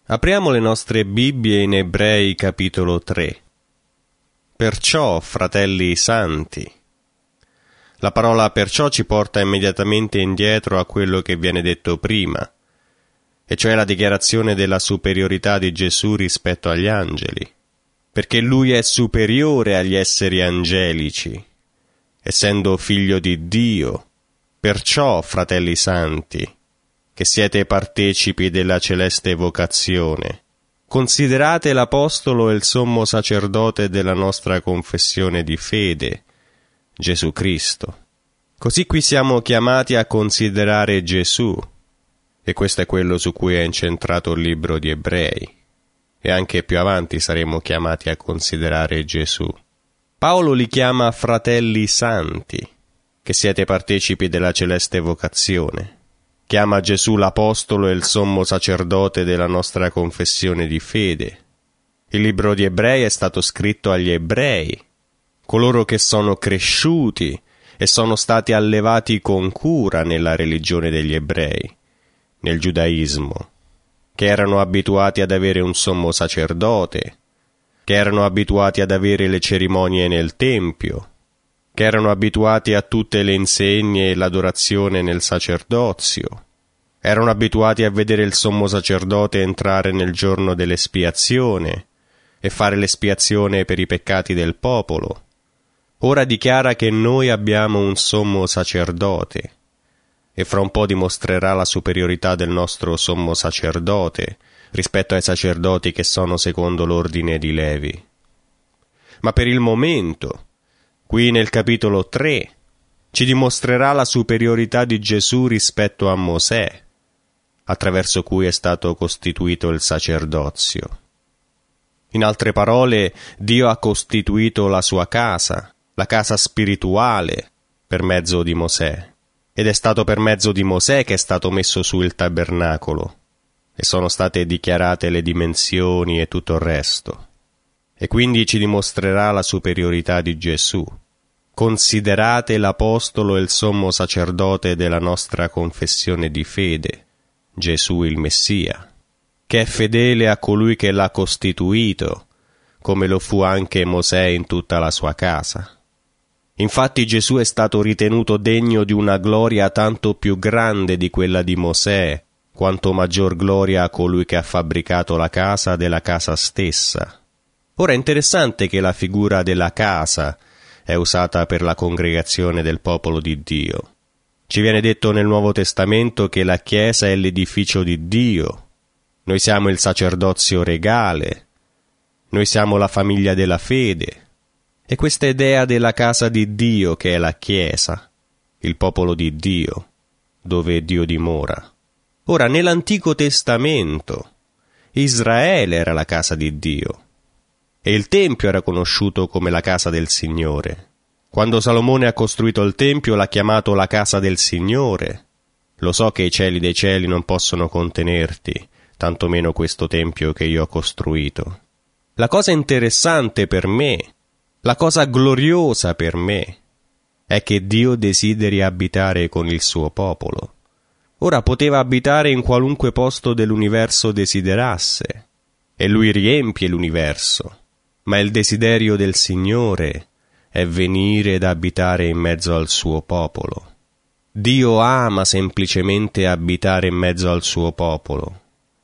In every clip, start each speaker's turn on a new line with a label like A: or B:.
A: Apriamo le nostre Bibbie in Ebrei capitolo 3. Perciò, fratelli santi. La parola perciò ci porta immediatamente indietro a quello che viene detto prima, e cioè la dichiarazione della superiorità di Gesù rispetto agli angeli, perché Lui è superiore agli esseri angelici, essendo figlio di Dio. Perciò, fratelli santi, che siete partecipi della celeste vocazione, considerate l'Apostolo e il sommo sacerdote della nostra confessione di fede, Gesù Cristo. Così qui siamo chiamati a considerare Gesù, e questo è quello su cui è incentrato il libro di Ebrei, e anche più avanti saremo chiamati a considerare Gesù. Paolo li chiama fratelli santi, che siete partecipi della celeste vocazione. Chiama Gesù l'Apostolo e il sommo sacerdote della nostra confessione di fede. Il libro di Ebrei è stato scritto agli ebrei, coloro che sono cresciuti e sono stati allevati con cura nella religione degli ebrei, nel giudaismo, che erano abituati ad avere un sommo sacerdote, che erano abituati ad avere le cerimonie nel Tempio, che erano abituati a tutte le insegne e l'adorazione nel sacerdozio, erano abituati a vedere il sommo sacerdote entrare nel giorno dell'espiazione e fare l'espiazione per i peccati del popolo. Ora dichiara che noi abbiamo un sommo sacerdote, e fra un po' dimostrerà la superiorità del nostro sommo sacerdote rispetto ai sacerdoti che sono secondo l'ordine di Levi. Ma per il momento, qui nel capitolo 3, ci dimostrerà la superiorità di Gesù rispetto a Mosè, attraverso cui è stato costituito il sacerdozio. In altre parole, Dio ha costituito la sua casa, la casa spirituale, per mezzo di Mosè, ed è stato per mezzo di Mosè che è stato messo su il tabernacolo, e sono state dichiarate le dimensioni e tutto il resto. E quindi ci dimostrerà la superiorità di Gesù. Considerate l'Apostolo e il sommo sacerdote della nostra confessione di fede, Gesù il Messia, che è fedele a colui che l'ha costituito, come lo fu anche Mosè in tutta la sua casa. Infatti Gesù è stato ritenuto degno di una gloria tanto più grande di quella di Mosè, quanto maggior gloria a colui che ha fabbricato la casa della casa stessa. Ora è interessante che la figura della casa è usata per la congregazione del popolo di Dio. Ci viene detto nel Nuovo Testamento che la Chiesa è l'edificio di Dio. Noi siamo il sacerdozio regale. Noi siamo la famiglia della fede. E questa idea della casa di Dio che è la Chiesa, il popolo di Dio, dove Dio dimora. Ora, nell'Antico Testamento, Israele era la casa di Dio. E il Tempio era conosciuto come la casa del Signore. Quando Salomone ha costruito il Tempio l'ha chiamato la casa del Signore. Lo so che i cieli dei cieli non possono contenerti, tantomeno questo Tempio che io ho costruito. La cosa interessante per me, la cosa gloriosa per me, è che Dio desideri abitare con il suo popolo. Ora poteva abitare in qualunque posto dell'universo desiderasse, e Lui riempie l'universo. Ma il desiderio del Signore è venire ed abitare in mezzo al suo popolo. Dio ama semplicemente abitare in mezzo al suo popolo.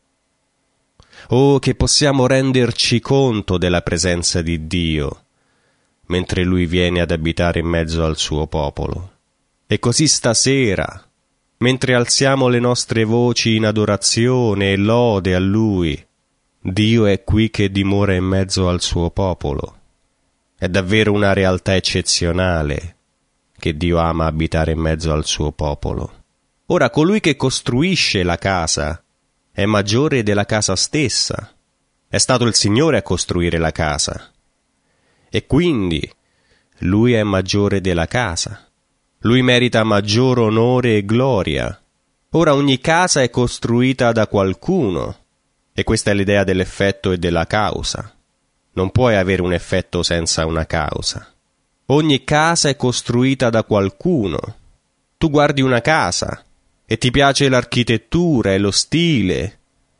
A: Oh, che possiamo renderci conto della presenza di Dio, mentre Lui viene ad abitare in mezzo al suo popolo. E così stasera, mentre alziamo le nostre voci in adorazione e lode a Lui, Dio è qui che dimora in mezzo al suo popolo. È davvero una realtà eccezionale che Dio ama abitare in mezzo al suo popolo. Ora, colui che costruisce la casa è maggiore della casa stessa. È stato il Signore a costruire la casa. E quindi Lui è maggiore della casa. Lui merita maggior onore e gloria. Ora, ogni casa è costruita da qualcuno. E questa è l'idea dell'effetto e della causa. Non puoi avere un effetto senza una causa. Ogni casa è costruita da qualcuno. Tu guardi una casa e ti piace l'architettura e lo stile,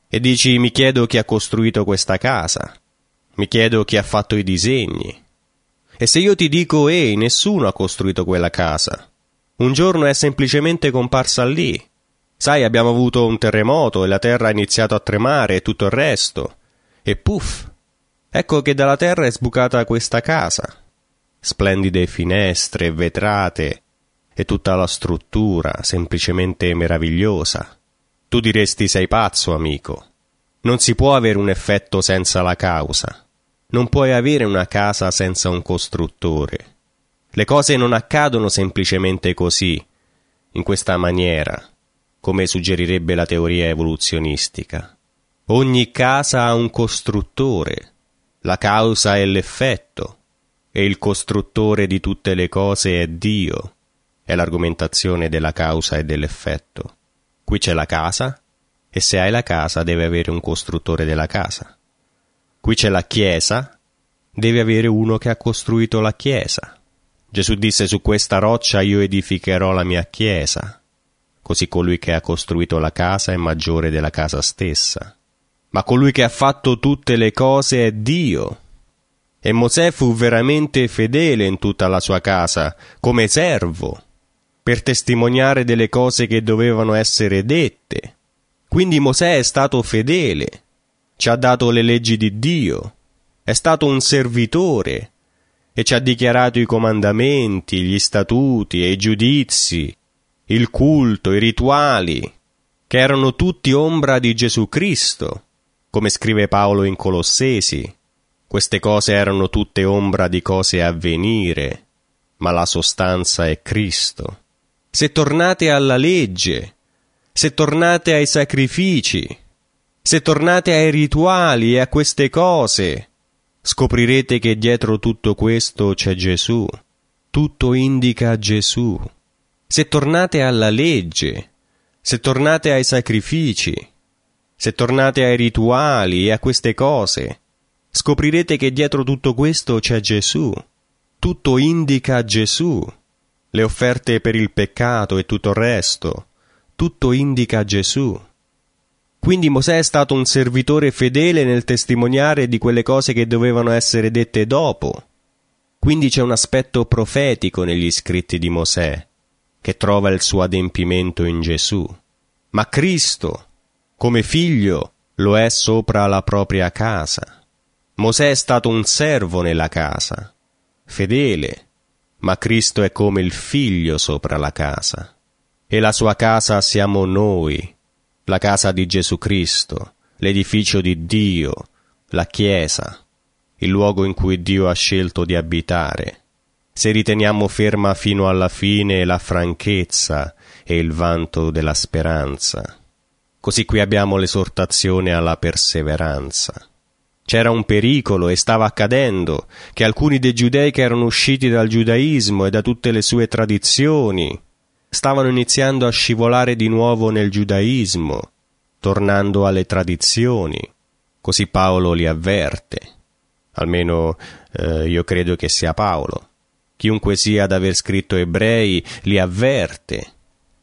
A: E dici: mi chiedo chi ha costruito questa casa, mi chiedo chi ha fatto i disegni. E se io ti dico: ehi, nessuno ha costruito quella casa, un giorno è semplicemente comparsa lì. Sai, abbiamo avuto un terremoto e la terra ha iniziato a tremare e tutto il resto. E puff, ecco che dalla terra è sbucata questa casa. Splendide finestre, vetrate e tutta la struttura, semplicemente meravigliosa. Tu diresti: sei pazzo, amico. Non si può avere un effetto senza la causa. Non puoi avere una casa senza un costruttore. Le cose non accadono semplicemente così, in questa maniera, come suggerirebbe la teoria evoluzionistica. Ogni casa ha un costruttore, la causa è l'effetto, e il costruttore di tutte le cose è Dio. È l'argomentazione della causa e dell'effetto. Qui c'è la casa, e se hai la casa deve avere un costruttore della casa. Qui c'è la chiesa, deve avere uno che ha costruito la chiesa. Gesù disse: su questa roccia io edificherò la mia chiesa. Così colui che ha costruito la casa è maggiore della casa stessa. Ma colui che ha fatto tutte le cose è Dio. E Mosè fu veramente fedele in tutta la sua casa, come servo, per testimoniare delle cose che dovevano essere dette. Quindi Mosè è stato fedele, ci ha dato le leggi di Dio, è stato un servitore e ci ha dichiarato i comandamenti, gli statuti e i giudizi, il culto, i rituali, che erano tutti ombra di Gesù Cristo, come scrive Paolo in Colossesi. Queste cose erano tutte ombra di cose a venire, ma la sostanza è Cristo. Se tornate alla legge, se tornate ai sacrifici, se tornate ai rituali e a queste cose, scoprirete che dietro tutto questo c'è Gesù. Tutto indica Gesù. Se tornate alla legge, se tornate ai sacrifici, se tornate ai rituali e a queste cose, scoprirete che dietro tutto questo c'è Gesù. Tutto indica Gesù. Le offerte per il peccato e tutto il resto, tutto indica Gesù. Quindi Mosè è stato un servitore fedele nel testimoniare di quelle cose che dovevano essere dette dopo. Quindi c'è un aspetto profetico negli scritti di Mosè, che trova il suo adempimento in Gesù. Ma Cristo, come figlio, lo è sopra la propria casa. Mosè è stato un servo nella casa, fedele, ma Cristo è come il figlio sopra la casa. E la sua casa siamo noi, la casa di Gesù Cristo, l'edificio di Dio, la Chiesa, il luogo in cui Dio ha scelto di abitare. Se riteniamo ferma fino alla fine la franchezza e il vanto della speranza. Così qui abbiamo l'esortazione alla perseveranza. C'era un pericolo e stava accadendo che alcuni dei giudei che erano usciti dal giudaismo e da tutte le sue tradizioni stavano iniziando a scivolare di nuovo nel giudaismo, tornando alle tradizioni. Così Paolo li avverte. Almeno io credo che sia Paolo. Chiunque sia ad aver scritto Ebrei li avverte.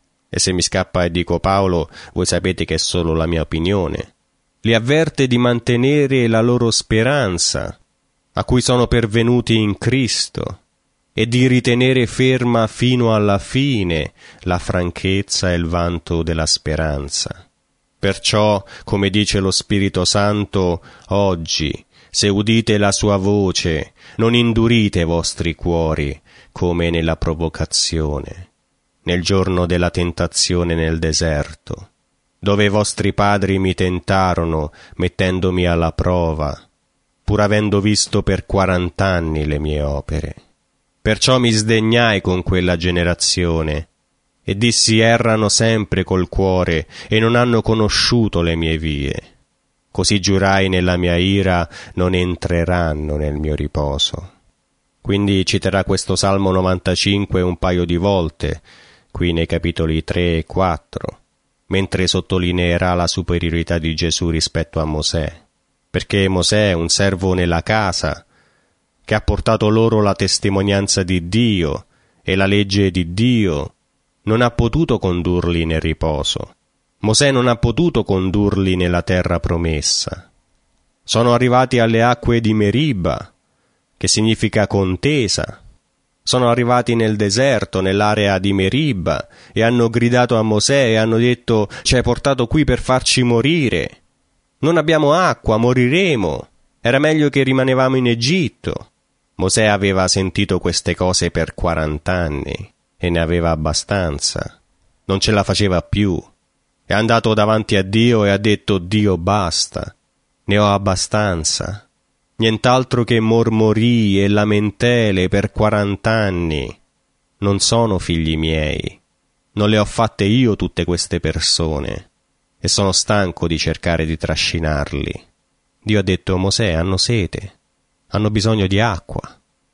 A: E se mi scappa e dico Paolo, voi sapete che è solo la mia opinione. Li avverte di mantenere la loro speranza, a cui sono pervenuti in Cristo, e di ritenere ferma fino alla fine la franchezza e il vanto della speranza. Perciò, come dice lo Spirito Santo, oggi, se udite la sua voce, non indurite i vostri cuori, come nella provocazione, nel giorno della tentazione nel deserto, dove i vostri padri mi tentarono, mettendomi alla prova, pur avendo visto per 40 anni le mie opere. Perciò mi sdegnai con quella generazione, e dissi: errano sempre col cuore, e non hanno conosciuto le mie vie. Così giurai nella mia ira, non entreranno nel mio riposo. Quindi citerà questo Salmo 95 un paio di volte, qui nei capitoli 3 e 4, mentre sottolineerà la superiorità di Gesù rispetto a Mosè, perché Mosè è un servo nella casa, che ha portato loro la testimonianza di Dio e la legge di Dio, non ha potuto condurli nel riposo. Mosè non ha potuto condurli nella terra promessa. Sono arrivati alle acque di Meriba, che significa contesa. Sono arrivati nel deserto, nell'area di Meriba, e hanno gridato a Mosè e hanno detto: «Ci hai portato qui per farci morire. Non abbiamo acqua, moriremo. Era meglio che rimanevamo in Egitto». Mosè aveva sentito queste cose per 40 anni e ne aveva abbastanza. Non ce la faceva più. È andato davanti a Dio e ha detto: «Dio, basta. Ne ho abbastanza». Nient'altro che mormorii e lamentele per 40 anni. Non sono figli miei. Non le ho fatte io tutte queste persone. E sono stanco di cercare di trascinarli. Dio ha detto: «Mosè, hanno sete. Hanno bisogno di acqua.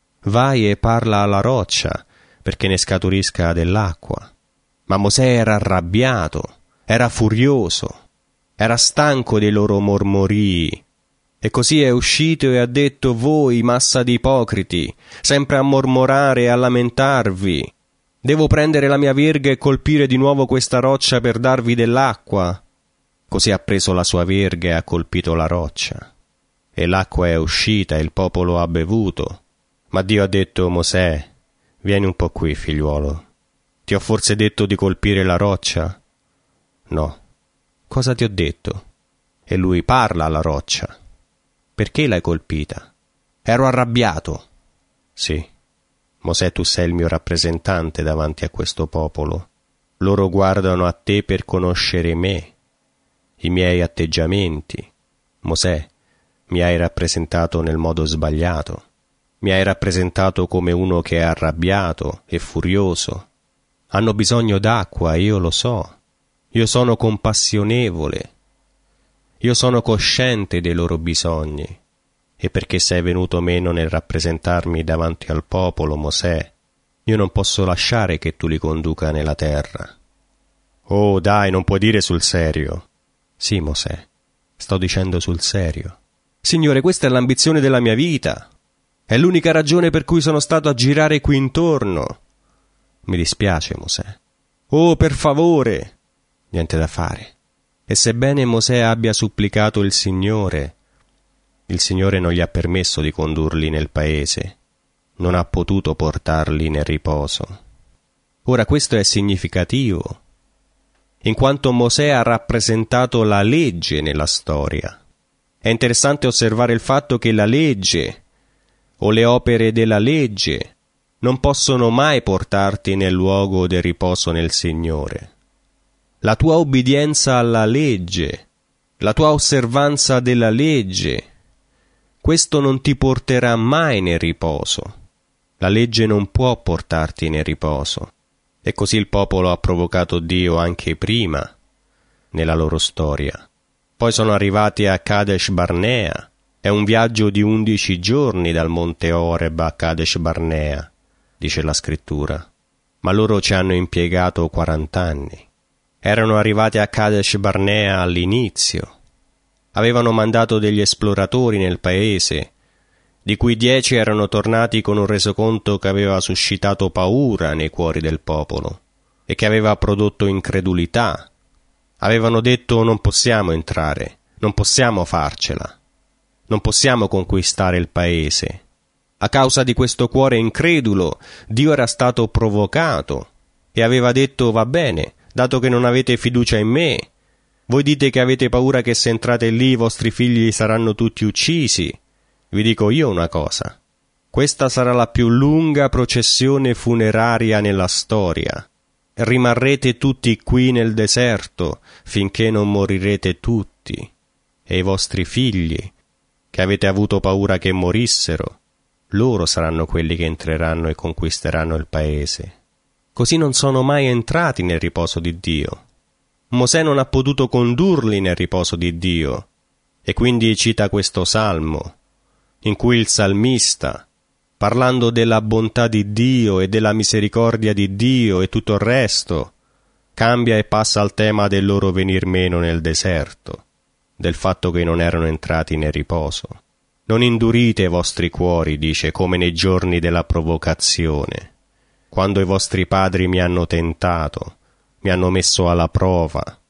A: Vai e parla alla roccia perché ne scaturisca dell'acqua». Ma Mosè era arrabbiato, era furioso, era stanco dei loro mormorii. E così è uscito e ha detto: «Voi, massa di ipocriti, sempre a mormorare e a lamentarvi. Devo prendere la mia verga e colpire di nuovo questa roccia per darvi dell'acqua». Così ha preso la sua verga e ha colpito la roccia. E l'acqua è uscita e il popolo ha bevuto. Ma Dio ha detto: «Mosè, vieni un po' qui, figliuolo. Ti ho forse detto di colpire la roccia?» «No». «Cosa ti ho detto?» E lui: «Parla alla roccia». «Perché l'hai colpita?» «Ero arrabbiato». «Sì, Mosè, tu sei il mio rappresentante davanti a questo popolo. Loro guardano a te per conoscere me, i miei atteggiamenti. Mosè, mi hai rappresentato nel modo sbagliato. Mi hai rappresentato come uno che è arrabbiato e furioso. Hanno bisogno d'acqua, io lo so. Io sono compassionevole. Io sono cosciente dei loro bisogni, e perché sei venuto meno nel rappresentarmi davanti al popolo, Mosè, io non posso lasciare che tu li conduca nella terra». «Oh, dai, non puoi dire sul serio». «Sì, Mosè, sto dicendo sul serio. Signore, questa è l'ambizione della mia vita. È l'unica ragione per cui sono stato a girare qui intorno». «Mi dispiace, Mosè». «Oh, per favore». «Niente da fare». E sebbene Mosè abbia supplicato il Signore non gli ha permesso di condurli nel paese, non ha potuto portarli nel riposo. Ora questo è significativo, in quanto Mosè ha rappresentato la legge nella storia. È interessante osservare il fatto che la legge o le opere della legge non possono mai portarti nel luogo del riposo nel Signore. La tua obbedienza alla legge, la tua osservanza della legge, questo non ti porterà mai nel riposo. La legge non può portarti nel riposo. E così il popolo ha provocato Dio anche prima, nella loro storia. Poi sono arrivati a Kadesh Barnea. È un viaggio di 11 giorni dal monte Oreb a Kadesh Barnea, dice la scrittura. Ma loro ci hanno impiegato 40 anni. Erano arrivati a Kadesh Barnea all'inizio. Avevano mandato degli esploratori nel paese, di cui 10 erano tornati con un resoconto che aveva suscitato paura nei cuori del popolo e che aveva prodotto incredulità. Avevano detto: «Non possiamo entrare, non possiamo farcela, non possiamo conquistare il paese». A causa di questo cuore incredulo, Dio era stato provocato e aveva detto: «Va bene, dato che non avete fiducia in me, voi dite che avete paura che se entrate lì i vostri figli saranno tutti uccisi. Vi dico io una cosa: questa sarà la più lunga processione funeraria nella storia. Rimarrete tutti qui nel deserto finché non morirete tutti, e i vostri figli, che avete avuto paura che morissero, loro saranno quelli che entreranno e conquisteranno il paese». Così non sono mai entrati nel riposo di Dio. Mosè non ha potuto condurli nel riposo di Dio, e quindi cita questo salmo, in cui il salmista, parlando della bontà di Dio e della misericordia di Dio e tutto il resto, cambia e passa al tema del loro venir meno nel deserto, del fatto che non erano entrati nel riposo. «Non indurite i vostri cuori», dice, «come nei giorni della provocazione, quando i vostri padri mi hanno tentato, mi hanno messo alla prova,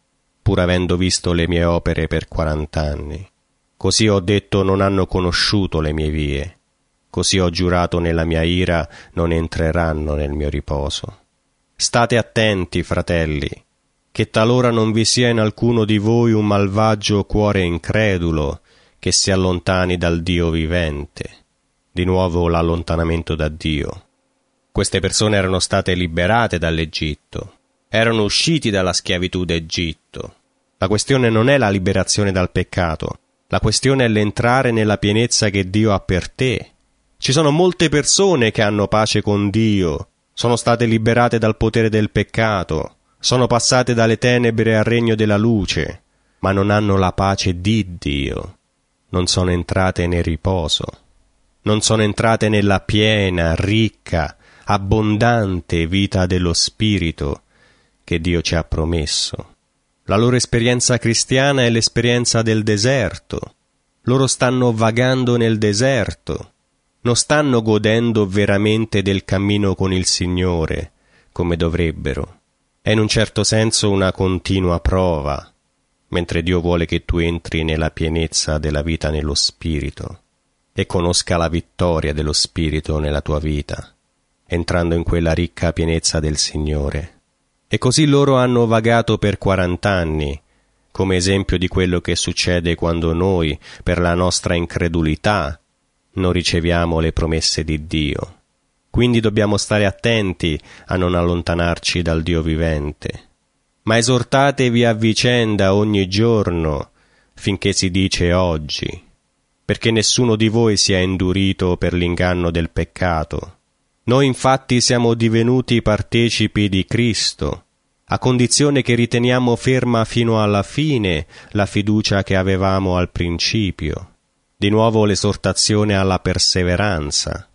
A: pur avendo visto le mie opere per 40 anni. Così ho detto: non hanno conosciuto le mie vie. Così ho giurato nella mia ira: non entreranno nel mio riposo. State attenti, fratelli, che talora non vi sia in alcuno di voi un malvagio cuore incredulo che si allontani dal Dio vivente. Di nuovo l'allontanamento da Dio. Queste persone erano state liberate dall'Egitto, erano usciti dalla schiavitù d'Egitto. La questione non è la liberazione dal peccato, la questione è l'entrare nella pienezza che Dio ha per te. Ci sono molte persone che hanno pace con Dio, sono state liberate dal potere del peccato, sono passate dalle tenebre al regno della luce, ma non hanno la pace di Dio, non sono entrate nel riposo, non sono entrate nella piena, ricca, abbondante vita dello Spirito che Dio ci ha promesso. La loro esperienza cristiana è l'esperienza del deserto. Loro stanno vagando nel deserto, non stanno godendo veramente del cammino con il Signore come dovrebbero. È in un certo senso una continua prova, mentre Dio vuole che tu entri nella pienezza della vita nello Spirito e conosca la vittoria dello Spirito nella tua vita, entrando in quella ricca pienezza del Signore. E così loro hanno vagato per 40 anni, come esempio di quello che succede quando noi, per la nostra incredulità, non riceviamo le promesse di Dio. Quindi dobbiamo stare attenti a non allontanarci dal Dio vivente. Ma esortatevi a vicenda ogni giorno, finché si dice oggi, perché nessuno di voi sia indurito per l'inganno del peccato. Noi infatti siamo divenuti partecipi di Cristo, a condizione che riteniamo ferma fino alla fine la fiducia che avevamo al principio. Di nuovo l'esortazione alla perseveranza,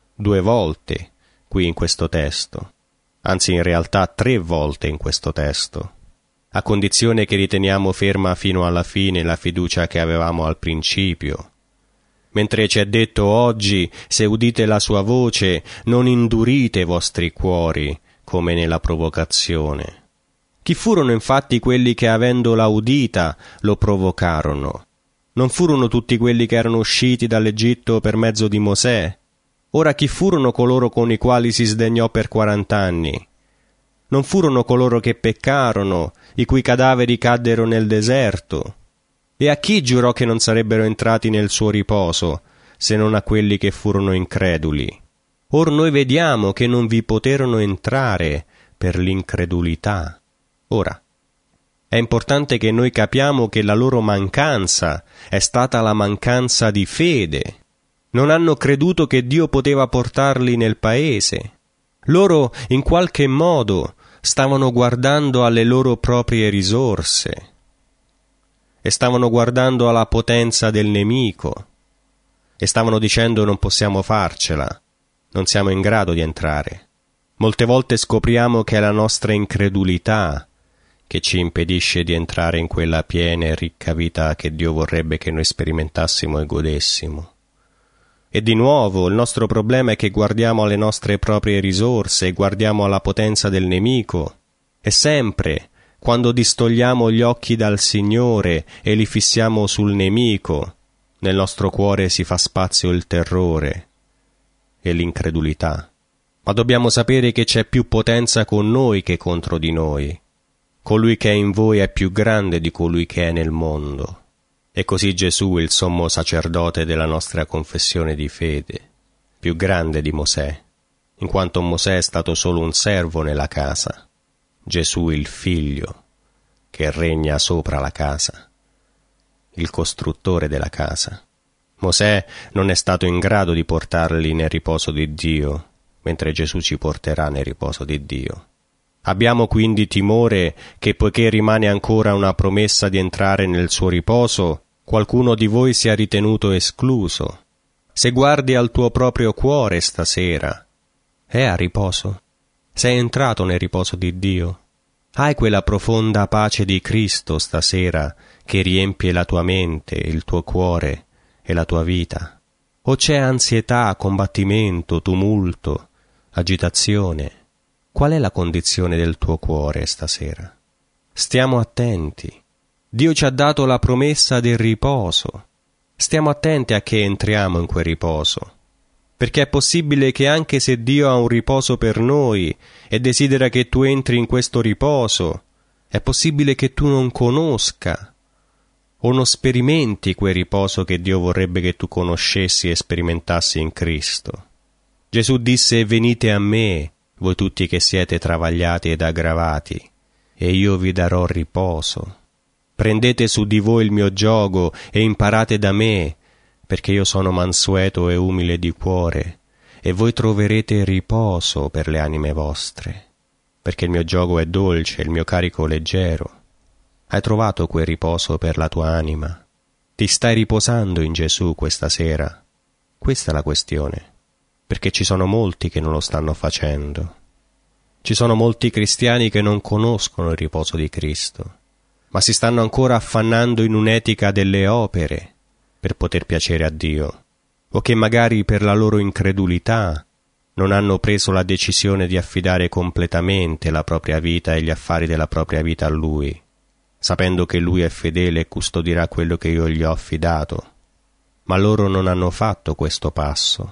A: 2 volte qui in questo testo, anzi in realtà 3 volte in questo testo, a condizione che riteniamo ferma fino alla fine la fiducia che avevamo al principio. Mentre ci è detto oggi: se udite la sua voce, non indurite i vostri cuori, come nella provocazione. Chi furono infatti quelli che, avendola udita, lo provocarono? Non furono tutti quelli che erano usciti dall'Egitto per mezzo di Mosè? Ora chi furono coloro con i quali si sdegnò per 40 anni? Non furono coloro che peccarono, i cui cadaveri caddero nel deserto? E a chi giurò che non sarebbero entrati nel suo riposo, se non a quelli che furono increduli? Or noi vediamo che non vi poterono entrare per l'incredulità. Ora, è importante che noi capiamo che la loro mancanza è stata la mancanza di fede. Non hanno creduto che Dio poteva portarli nel paese. Loro, in qualche modo, stavano guardando alle loro proprie risorse e stavano guardando alla potenza del nemico e stavano dicendo: non possiamo farcela, non siamo in grado di entrare. Molte volte scopriamo che è la nostra incredulità che ci impedisce di entrare in quella piena e ricca vita che Dio vorrebbe che noi sperimentassimo e godessimo. E di nuovo il nostro problema è che guardiamo alle nostre proprie risorse, guardiamo alla potenza del nemico, e sempre, quando distogliamo gli occhi dal Signore e li fissiamo sul nemico, nel nostro cuore si fa spazio il terrore e l'incredulità. Ma dobbiamo sapere che c'è più potenza con noi che contro di noi. Colui che è in voi è più grande di colui che è nel mondo. E così Gesù, il sommo sacerdote della nostra confessione di fede, più grande di Mosè, in quanto Mosè è stato solo un servo nella casa. Gesù il Figlio, che regna sopra la casa, il costruttore della casa. Mosè non è stato in grado di portarli nel riposo di Dio, mentre Gesù ci porterà nel riposo di Dio. Abbiamo quindi timore che, poiché rimane ancora una promessa di entrare nel suo riposo, qualcuno di voi sia ritenuto escluso. Se guardi al tuo proprio cuore stasera, è a riposo? Sei entrato nel riposo di Dio? Hai quella profonda pace di Cristo stasera che riempie la tua mente, il tuo cuore e la tua vita? O c'è ansietà, combattimento, tumulto, agitazione? Qual è la condizione del tuo cuore stasera? Stiamo attenti. Dio ci ha dato la promessa del riposo. Stiamo attenti a che entriamo in quel riposo. Perché è possibile che anche se Dio ha un riposo per noi e desidera che tu entri in questo riposo, è possibile che tu non conosca o non sperimenti quel riposo che Dio vorrebbe che tu conoscessi e sperimentassi in Cristo. Gesù disse: venite a me, voi tutti che siete travagliati ed aggravati, e io vi darò riposo. Prendete su di voi il mio giogo e imparate da me, perché io sono mansueto e umile di cuore, e voi troverete riposo per le anime vostre, perché il mio giogo è dolce e il mio carico leggero. Hai trovato quel riposo per la tua anima? Ti stai riposando in Gesù questa sera? Questa è la questione, perché ci sono molti che non lo stanno facendo. Ci sono molti cristiani che non conoscono il riposo di Cristo, ma si stanno ancora affannando in un'etica delle opere per poter piacere a Dio, o che magari per la loro incredulità non hanno preso la decisione di affidare completamente la propria vita e gli affari della propria vita a Lui, sapendo che Lui è fedele e custodirà quello che io gli ho affidato, ma loro non hanno fatto questo passo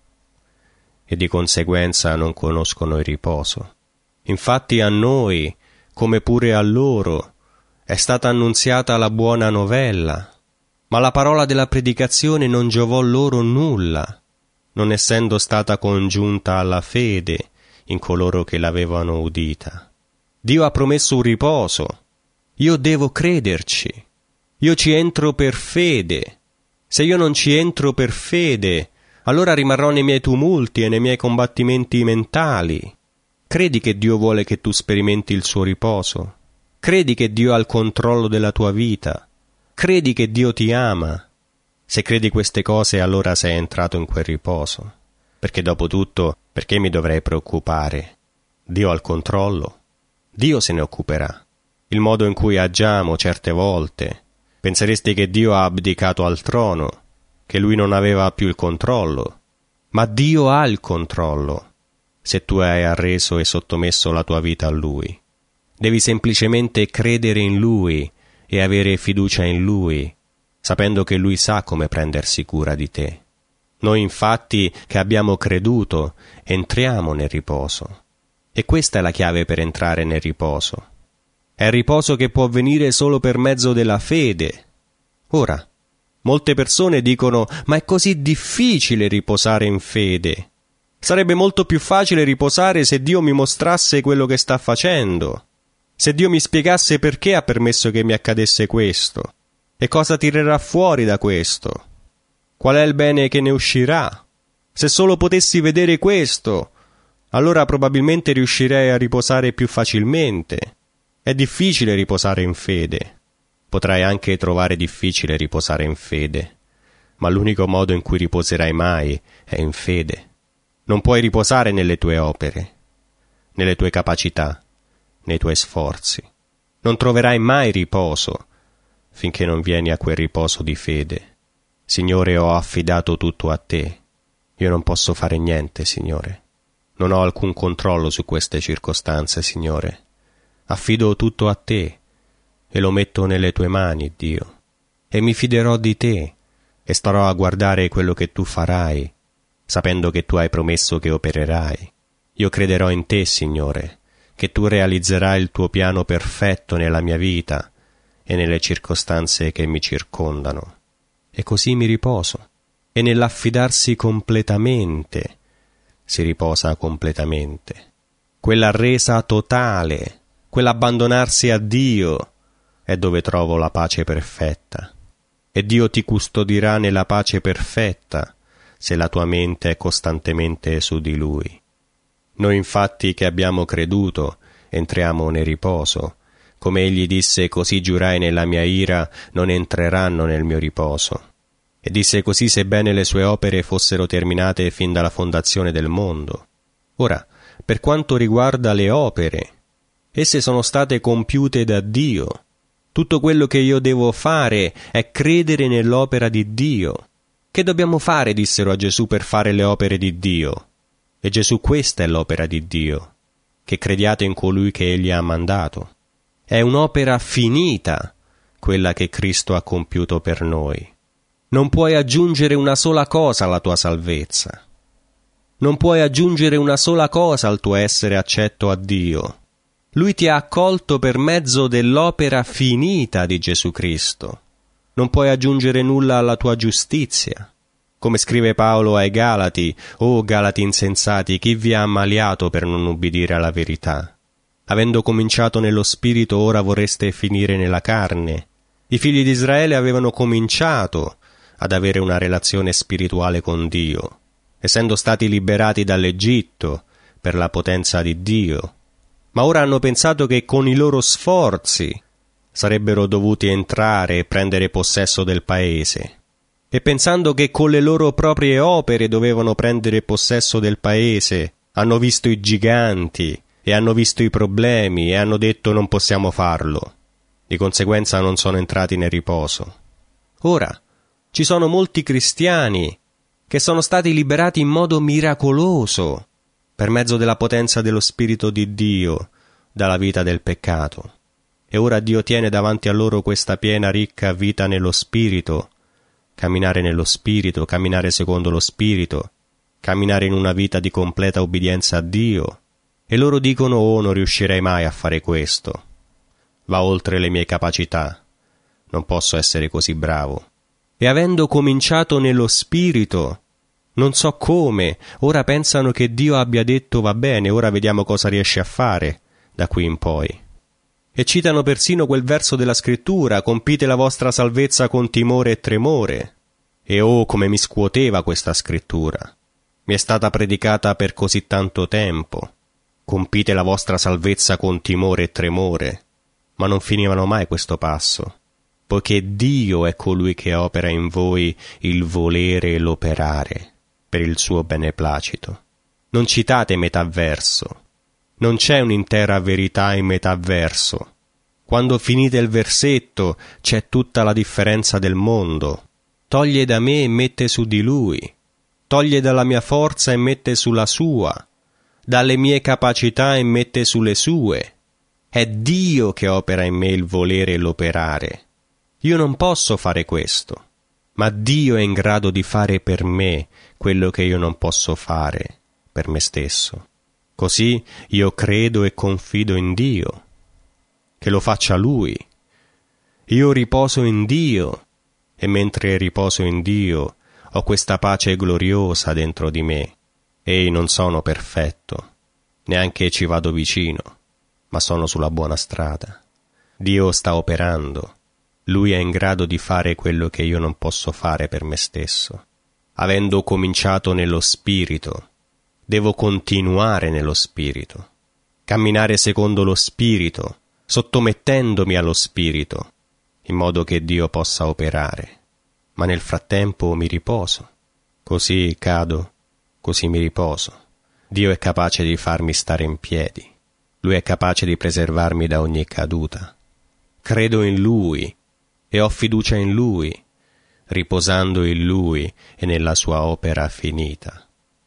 A: e di conseguenza non conoscono il riposo. Infatti a noi, come pure a loro, è stata annunziata la buona novella, ma la parola della predicazione non giovò loro nulla, non essendo stata congiunta alla fede in coloro che l'avevano udita. Dio ha promesso un riposo. Io devo crederci. Io ci entro per fede. Se io non ci entro per fede, allora rimarrò nei miei tumulti e nei miei combattimenti mentali. Credi che Dio vuole che tu sperimenti il suo riposo? Credi che Dio ha il controllo della tua vita? Credi che Dio ti ama? Se credi queste cose, allora sei entrato in quel riposo. Perché dopo tutto, perché mi dovrei preoccupare? Dio ha il controllo. Dio se ne occuperà. Il modo in cui agiamo certe volte, penseresti che Dio ha abdicato al trono, che Lui non aveva più il controllo. Ma Dio ha il controllo, se tu hai arreso e sottomesso la tua vita a Lui. Devi semplicemente credere in Lui e avere fiducia in Lui, sapendo che Lui sa come prendersi cura di te. Noi infatti, che abbiamo creduto, entriamo nel riposo. E questa è la chiave per entrare nel riposo. È il riposo che può avvenire solo per mezzo della fede. Ora, molte persone dicono: ma è così difficile riposare in fede. Sarebbe molto più facile riposare se Dio mi mostrasse quello che sta facendo, se Dio mi spiegasse perché ha permesso che mi accadesse questo, e cosa tirerà fuori da questo, qual è il bene che ne uscirà. Se solo potessi vedere questo, allora probabilmente riuscirei a riposare più facilmente. È difficile riposare in fede. Potrai anche trovare difficile riposare in fede, ma l'unico modo in cui riposerai mai è in fede. Non puoi riposare nelle tue opere, nelle tue capacità, nei tuoi sforzi. Non troverai mai riposo finché non vieni a quel riposo di fede. Signore, ho affidato tutto a te. Io non posso fare niente, Signore. Non ho alcun controllo su queste circostanze, Signore. Affido tutto a te e lo metto nelle tue mani, Dio. E mi fiderò di te e starò a guardare quello che tu farai, sapendo che tu hai promesso che opererai. Io crederò in te, Signore, che tu realizzerai il tuo piano perfetto nella mia vita e nelle circostanze che mi circondano. E così mi riposo. E nell'affidarsi completamente si riposa completamente. Quella resa totale, quell'abbandonarsi a Dio è dove trovo la pace perfetta. E Dio ti custodirà nella pace perfetta se la tua mente è costantemente su di Lui. Noi infatti che abbiamo creduto entriamo nel riposo. Come Egli disse: così giurai nella mia ira, non entreranno nel mio riposo. E disse così sebbene le sue opere fossero terminate fin dalla fondazione del mondo. Ora, per quanto riguarda le opere, esse sono state compiute da Dio. Tutto quello che io devo fare è credere nell'opera di Dio. Che dobbiamo fare, dissero a Gesù, per fare le opere di Dio? E Gesù: questa è l'opera di Dio, che crediate in colui che Egli ha mandato. È un'opera finita quella che Cristo ha compiuto per noi. Non puoi aggiungere una sola cosa alla tua salvezza. Non puoi aggiungere una sola cosa al tuo essere accetto a Dio. Lui ti ha accolto per mezzo dell'opera finita di Gesù Cristo. Non puoi aggiungere nulla alla tua giustizia. Come scrive Paolo ai Galati: «O Galati insensati, chi vi ha ammaliato per non ubbidire alla verità? Avendo cominciato nello spirito, ora vorreste finire nella carne». I figli di Israele avevano cominciato ad avere una relazione spirituale con Dio, essendo stati liberati dall'Egitto per la potenza di Dio. Ma ora hanno pensato che con i loro sforzi sarebbero dovuti entrare e prendere possesso del paese. E pensando che con le loro proprie opere dovevano prendere possesso del paese, hanno visto i giganti e hanno visto i problemi e hanno detto: non possiamo farlo. Di conseguenza non sono entrati nel riposo. Ora, ci sono molti cristiani che sono stati liberati in modo miracoloso per mezzo della potenza dello Spirito di Dio dalla vita del peccato. E ora Dio tiene davanti a loro questa piena, ricca vita nello Spirito, camminare nello Spirito, camminare secondo lo Spirito, camminare in una vita di completa obbedienza a Dio. E loro dicono: «Oh, non riuscirei mai a fare questo. Va oltre le mie capacità. Non posso essere così bravo». E avendo cominciato nello Spirito, non so come, ora pensano che Dio abbia detto: «Va bene, ora vediamo cosa riesce a fare da qui in poi». E citano persino quel verso della Scrittura: «Compite la vostra salvezza con timore e tremore». E oh, come mi scuoteva questa Scrittura! Mi è stata predicata per così tanto tempo. Compite la vostra salvezza con timore e tremore. Ma non finivano mai questo passo, poiché Dio è colui che opera in voi il volere e l'operare per il suo beneplacito. Non citate metà verso. Non c'è un'intera verità in metà verso. Quando finite il versetto c'è tutta la differenza del mondo. Toglie da me e mette su di lui. Toglie dalla mia forza e mette sulla sua. Dalle mie capacità e mette sulle sue. È Dio che opera in me il volere e l'operare. Io non posso fare questo, ma Dio è in grado di fare per me quello che io non posso fare per me stesso. Così io credo e confido in Dio, che lo faccia Lui. Io riposo in Dio, e mentre riposo in Dio ho questa pace gloriosa dentro di me. E non sono perfetto, neanche ci vado vicino, ma sono sulla buona strada. Dio sta operando. Lui è in grado di fare quello che io non posso fare per me stesso. Avendo cominciato nello Spirito, devo continuare nello Spirito, camminare secondo lo Spirito, sottomettendomi allo Spirito, in modo che Dio possa operare. Ma nel frattempo mi riposo. Così cado, così mi riposo. Dio è capace di farmi stare in piedi. Lui è capace di preservarmi da ogni caduta. Credo in Lui e ho fiducia in Lui, riposando in Lui e nella sua opera finita.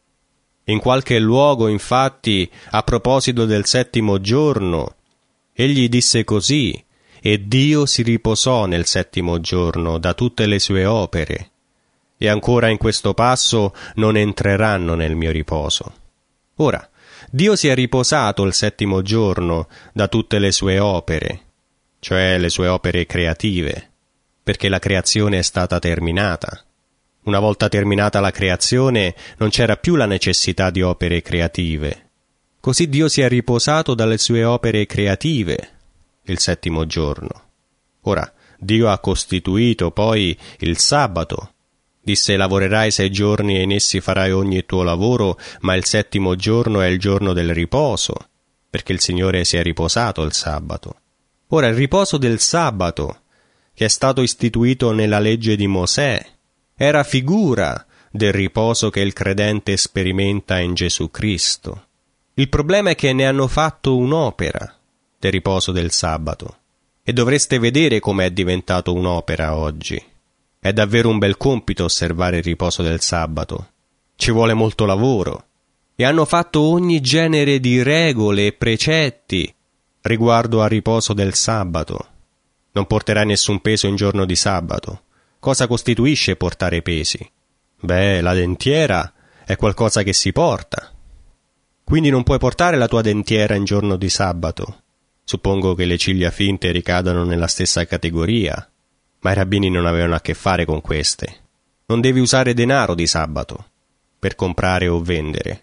A: In qualche luogo, infatti, a proposito del 7° giorno, egli disse così: «E Dio si riposò nel 7° giorno da tutte le sue opere, e ancora in questo passo non entreranno nel mio riposo». Ora, Dio si è riposato il 7° giorno da tutte le sue opere, cioè le sue opere creative, perché la creazione è stata terminata. Una volta terminata la creazione non c'era più la necessità di opere creative. Così Dio si è riposato dalle sue opere creative il 7° giorno. Ora, Dio ha costituito poi il sabato. Disse: «Lavorerai 6 giorni e in essi farai ogni tuo lavoro, ma il 7° giorno è il giorno del riposo, perché il Signore si è riposato il sabato». Ora, il riposo del sabato, che è stato istituito nella legge di Mosè, era figura del riposo che il credente sperimenta in Gesù Cristo. Il problema è che ne hanno fatto un'opera del riposo del sabato, e dovreste vedere come è diventato un'opera oggi. È davvero un bel compito osservare il riposo del sabato. Ci vuole molto lavoro. E hanno fatto ogni genere di regole e precetti riguardo al riposo del sabato. Non porterai nessun peso in giorno di sabato. Cosa costituisce portare pesi? Beh, la dentiera è qualcosa che si porta. Quindi non puoi portare la tua dentiera in giorno di sabato. Suppongo che le ciglia finte ricadano nella stessa categoria, ma i rabbini non avevano a che fare con queste. Non devi usare denaro di sabato per comprare o vendere,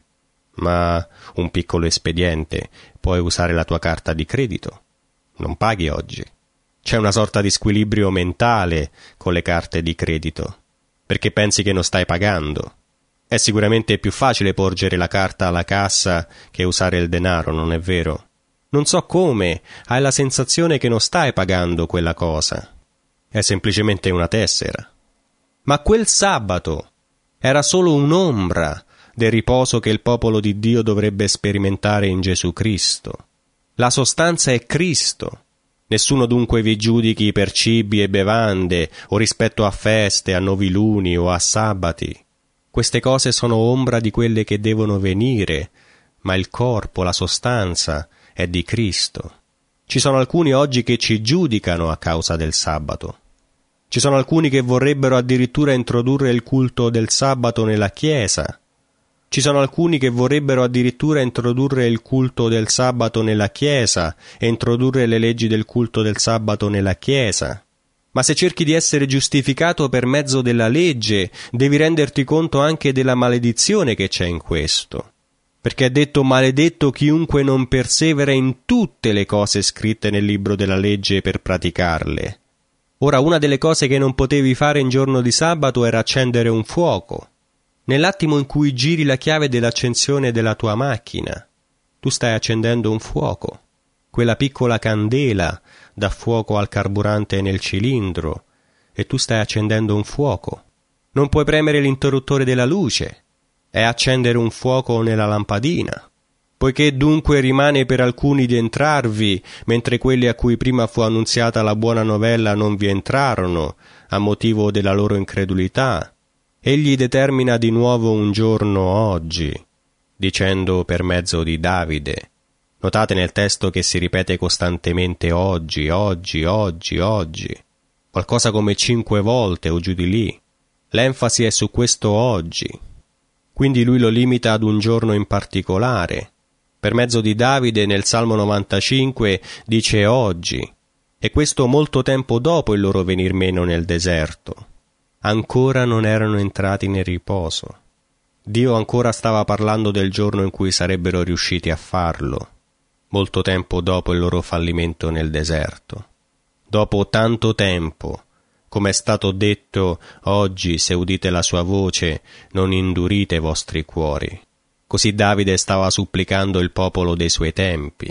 A: ma un piccolo espediente, puoi usare la tua carta di credito. Non paghi oggi. C'è una sorta di squilibrio mentale con le carte di credito, perché pensi che non stai pagando. È sicuramente più facile porgere la carta alla cassa che usare il denaro, non è vero? Non so come, hai la sensazione che non stai pagando quella cosa. È semplicemente una tessera. Ma quel sabato era solo un'ombra del riposo che il popolo di Dio dovrebbe sperimentare in Gesù Cristo. La sostanza è Cristo. Nessuno dunque vi giudichi per cibi e bevande, o rispetto a feste, a noviluni o a sabati. Queste cose sono ombra di quelle che devono venire, ma il corpo, la sostanza, è di Cristo. Ci sono alcuni oggi che ci giudicano a causa del sabato. Ci sono alcuni che vorrebbero addirittura introdurre il culto del sabato nella Chiesa. Ci sono alcuni che vorrebbero addirittura introdurre il culto del sabato nella Chiesa e introdurre le leggi del culto del sabato nella Chiesa. Ma se cerchi di essere giustificato per mezzo della legge, devi renderti conto anche della maledizione che c'è in questo. Perché è detto: maledetto chiunque non persevera in tutte le cose scritte nel libro della legge per praticarle. Ora, una delle cose che non potevi fare in giorno di sabato era accendere un fuoco. Nell'attimo in cui giri la chiave dell'accensione della tua macchina, tu stai accendendo un fuoco. Quella piccola candela dà fuoco al carburante nel cilindro e tu stai accendendo un fuoco. Non puoi premere l'interruttore della luce, è accendere un fuoco nella lampadina. Poiché dunque rimane per alcuni di entrarvi, mentre quelli a cui prima fu annunziata la buona novella non vi entrarono, a motivo della loro incredulità, egli determina di nuovo un giorno oggi, dicendo per mezzo di Davide. Notate nel testo che si ripete costantemente oggi, oggi, oggi, oggi, qualcosa come 5 volte o giù di lì. L'enfasi è su questo oggi. Quindi lui lo limita ad un giorno in particolare. Per mezzo di Davide nel Salmo 95 dice oggi, e questo molto tempo dopo il loro venir meno nel deserto. Ancora non erano entrati nel riposo. Dio ancora stava parlando del giorno in cui sarebbero riusciti a farlo, molto tempo dopo il loro fallimento nel deserto. Dopo tanto tempo, come è stato detto, oggi se udite la sua voce, non indurite i vostri cuori. Così Davide stava supplicando il popolo dei suoi tempi.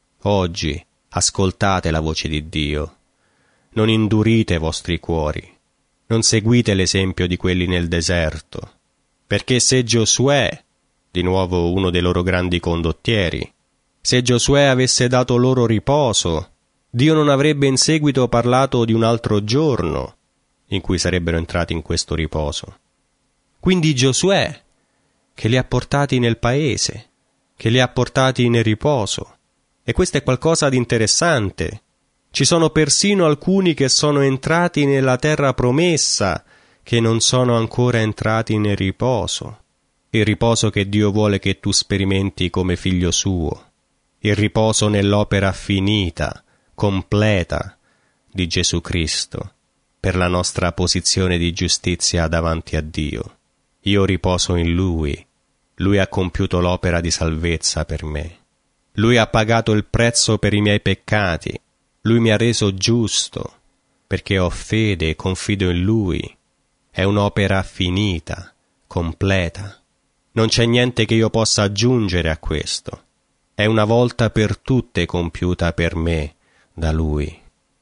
A: Oggi ascoltate la voce di Dio. Non indurite i vostri cuori. Non seguite l'esempio di quelli nel deserto. Perché se Giosuè, di nuovo uno dei loro grandi condottieri, se Giosuè avesse dato loro riposo, Dio non avrebbe in seguito parlato di un altro giorno in cui sarebbero entrati in questo riposo. Quindi Giosuè, che li ha portati nel paese, che li ha portati nel riposo. E questo è qualcosa di interessante. Ci sono persino alcuni che sono entrati nella terra promessa, che non sono ancora entrati nel riposo. Il riposo che Dio vuole che tu sperimenti come figlio suo. Il riposo nell'opera finita, completa di Gesù Cristo, per la nostra posizione di giustizia davanti a Dio. Io riposo in Lui. Lui ha compiuto l'opera di salvezza per me. Lui ha pagato il prezzo per i miei peccati. Lui mi ha reso giusto, perché ho fede e confido in Lui. È un'opera finita, completa. Non c'è niente che io possa aggiungere a questo. È una volta per tutte compiuta per me da Lui.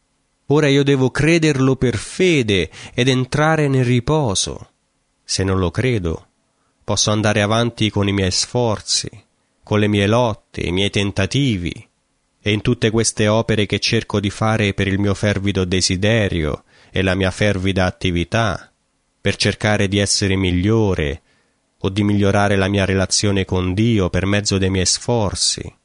A: Ora io devo crederlo per fede ed entrare nel riposo. Se non lo credo, posso andare avanti con i miei sforzi, con le mie lotte, i miei tentativi, e in tutte queste opere che cerco di fare per il mio fervido desiderio e la mia fervida attività, per cercare di essere migliore o di migliorare la mia relazione con Dio per mezzo dei miei sforzi.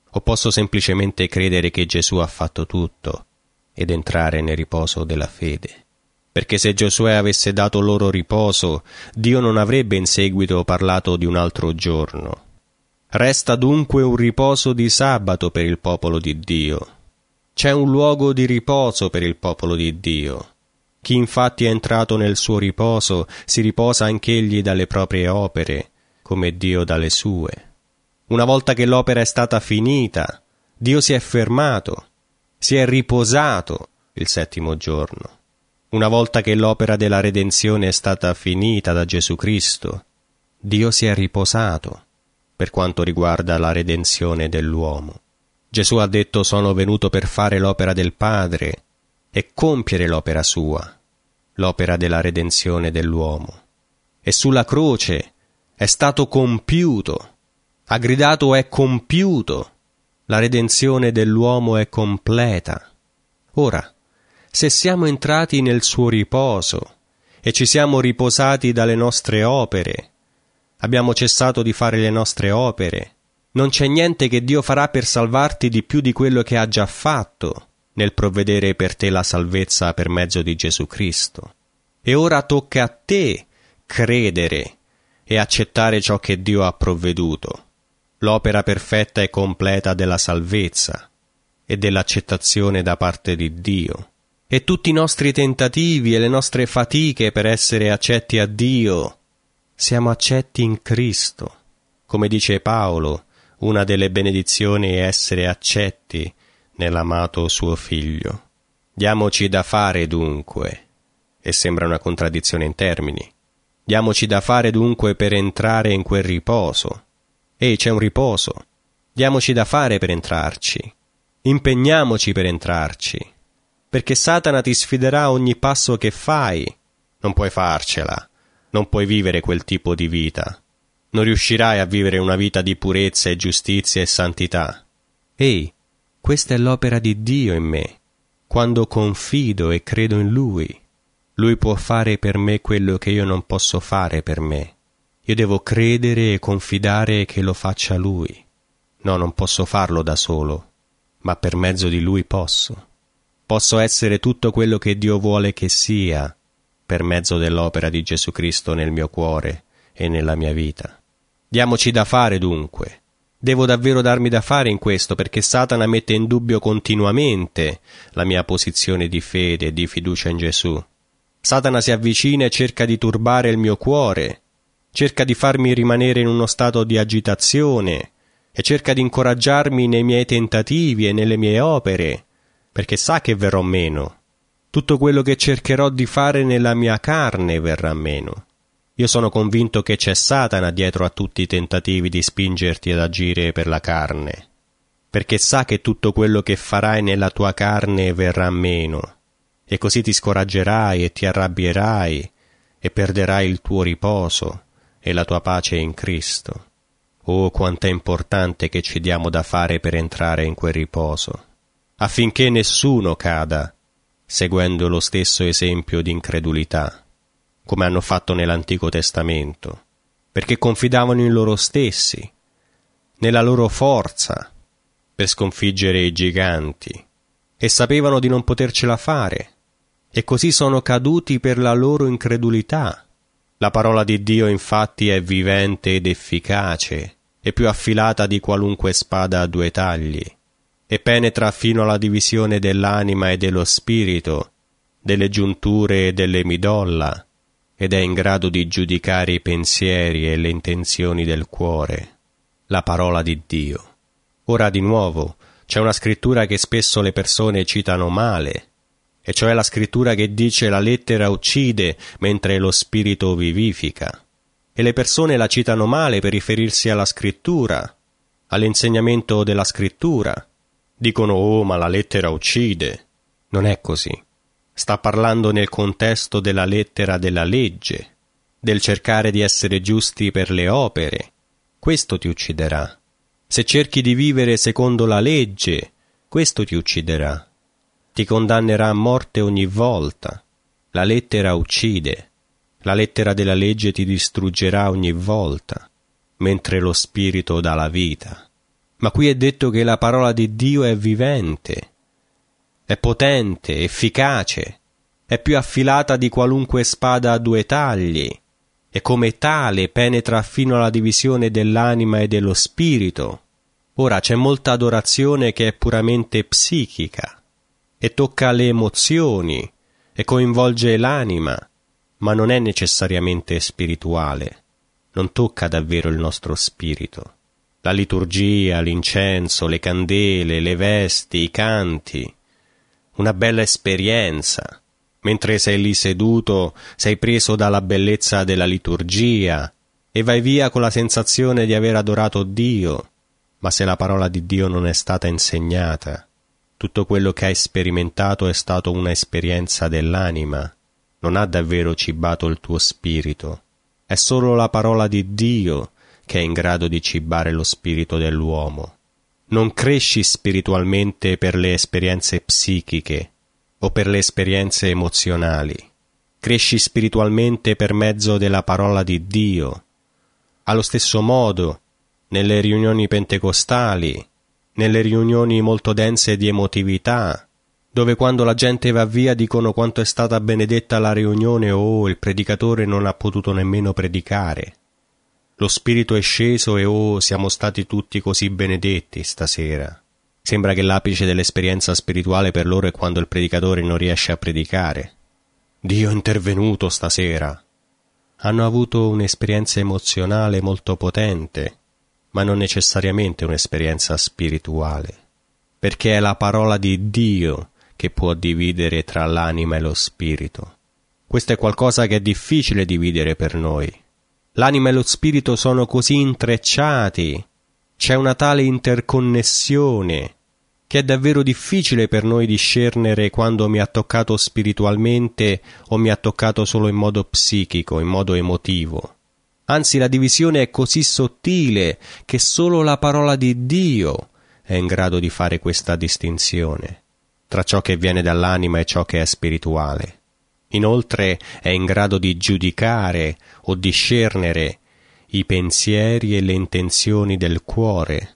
A: O posso semplicemente credere che Gesù ha fatto tutto ed entrare nel riposo della fede? Perché se Giosuè avesse dato loro riposo, Dio non avrebbe in seguito parlato di un altro giorno. Resta dunque un riposo di sabato per il popolo di Dio. C'è un luogo di riposo per il popolo di Dio. Chi infatti è entrato nel suo riposo si riposa anch'egli dalle proprie opere, come Dio dalle sue. Una volta che l'opera è stata finita, Dio si è fermato, si è riposato il settimo giorno. Una volta che l'opera della redenzione è stata finita da Gesù Cristo, Dio si è riposato per quanto riguarda la redenzione dell'uomo. Gesù ha detto: sono venuto per fare l'opera del Padre e compiere l'opera sua, l'opera della redenzione dell'uomo. E sulla croce è stato compiuto, ha gridato: è compiuto, la redenzione dell'uomo è completa. Ora, se siamo entrati nel suo riposo e ci siamo riposati dalle nostre opere, abbiamo cessato di fare le nostre opere, non c'è niente che Dio farà per salvarti di più di quello che ha già fatto nel provvedere per te la salvezza per mezzo di Gesù Cristo. E ora tocca a te credere e accettare ciò che Dio ha provveduto, l'opera perfetta e completa della salvezza e dell'accettazione da parte di Dio. E tutti i nostri tentativi e le nostre fatiche per essere accetti a Dio, siamo accetti in Cristo. Come dice Paolo, una delle benedizioni è essere accetti nell'amato suo Figlio. Diamoci da fare dunque, e sembra una contraddizione in termini, diamoci da fare dunque per entrare in quel riposo. Ehi, c'è un riposo, diamoci da fare per entrarci, impegniamoci per entrarci, perché Satana ti sfiderà ogni passo che fai. Non puoi farcela, non puoi vivere quel tipo di vita, non riuscirai a vivere una vita di purezza e giustizia e santità. Ehi, questa è l'opera di Dio in me. Quando confido e credo in Lui, Lui può fare per me quello che io non posso fare per me. Io devo credere e confidare che lo faccia Lui. No, non posso farlo da solo, ma per mezzo di Lui posso. Posso essere tutto quello che Dio vuole che sia, per mezzo dell'opera di Gesù Cristo nel mio cuore e nella mia vita. Diamoci da fare dunque. Devo davvero darmi da fare in questo, perché Satana mette in dubbio continuamente la mia posizione di fede e di fiducia in Gesù. Satana si avvicina e cerca di turbare il mio cuore, cerca di farmi rimanere in uno stato di agitazione e cerca di incoraggiarmi nei miei tentativi e nelle mie opere, perché sa che verrò meno. Tutto quello che cercherò di fare nella mia carne verrà meno. Io sono convinto che c'è Satana dietro a tutti i tentativi di spingerti ad agire per la carne, perché sa che tutto quello che farai nella tua carne verrà meno, e così ti scoraggerai e ti arrabbierai e perderai il tuo riposo e la tua pace in Cristo. Oh, quanto è importante che ci diamo da fare per entrare in quel riposo, affinché nessuno cada seguendo lo stesso esempio di incredulità, come hanno fatto nell'Antico Testamento, perché confidavano in loro stessi, nella loro forza, per sconfiggere i giganti, e sapevano di non potercela fare, e così sono caduti per la loro incredulità. La parola di Dio infatti è vivente ed efficace, e più affilata di qualunque spada a due tagli, e penetra fino alla divisione dell'anima e dello spirito, delle giunture e delle midolla, ed è in grado di giudicare i pensieri e le intenzioni del cuore. La parola di Dio. Ora di nuovo c'è una scrittura che spesso le persone citano male, e cioè la scrittura che dice la lettera uccide mentre lo spirito vivifica. E le persone la citano male per riferirsi alla scrittura, all'insegnamento della scrittura. Dicono: oh, ma la lettera uccide. Non è così. Sta parlando nel contesto della lettera della legge, del cercare di essere giusti per le opere. Questo ti ucciderà. Se cerchi di vivere secondo la legge, questo ti ucciderà. Ti condannerà a morte ogni volta. La lettera uccide. La lettera della legge ti distruggerà ogni volta, mentre lo spirito dà la vita. Ma qui è detto che la parola di Dio è vivente, è potente, efficace, è più affilata di qualunque spada a due tagli, e come tale penetra fino alla divisione dell'anima e dello spirito. Ora c'è molta adorazione che è puramente psichica, e tocca le emozioni, e coinvolge l'anima, ma non è necessariamente spirituale, non tocca davvero il nostro spirito. La liturgia, l'incenso, le candele, le vesti, i canti, una bella esperienza. Mentre sei lì seduto, sei preso dalla bellezza della liturgia e vai via con la sensazione di aver adorato Dio. Ma se la parola di Dio non è stata insegnata, tutto quello che hai sperimentato è stato un'esperienza dell'anima, non ha davvero cibato il tuo spirito. È solo la parola di Dio che è in grado di cibare lo spirito dell'uomo. Non cresci spiritualmente per le esperienze psichiche o per le esperienze emozionali. Cresci spiritualmente per mezzo della parola di Dio. Allo stesso modo, nelle riunioni pentecostali, nelle riunioni molto dense di emotività, dove quando la gente va via dicono quanto è stata benedetta la riunione o il predicatore non ha potuto nemmeno predicare. Lo Spirito è sceso e siamo stati tutti così benedetti stasera. Sembra che l'apice dell'esperienza spirituale per loro è quando il predicatore non riesce a predicare. Dio è intervenuto stasera. Hanno avuto un'esperienza emozionale molto potente, ma non necessariamente un'esperienza spirituale, perché è la parola di Dio che può dividere tra l'anima e lo spirito. Questo è qualcosa che è difficile dividere per noi. L'anima e lo spirito sono così intrecciati, c'è una tale interconnessione, che è davvero difficile per noi discernere quando mi ha toccato spiritualmente o mi ha toccato solo in modo psichico, in modo emotivo. Anzi, la divisione è così sottile che solo la parola di Dio è in grado di fare questa distinzione tra ciò che viene dall'anima e ciò che è spirituale. Inoltre è in grado di giudicare o discernere i pensieri e le intenzioni del cuore.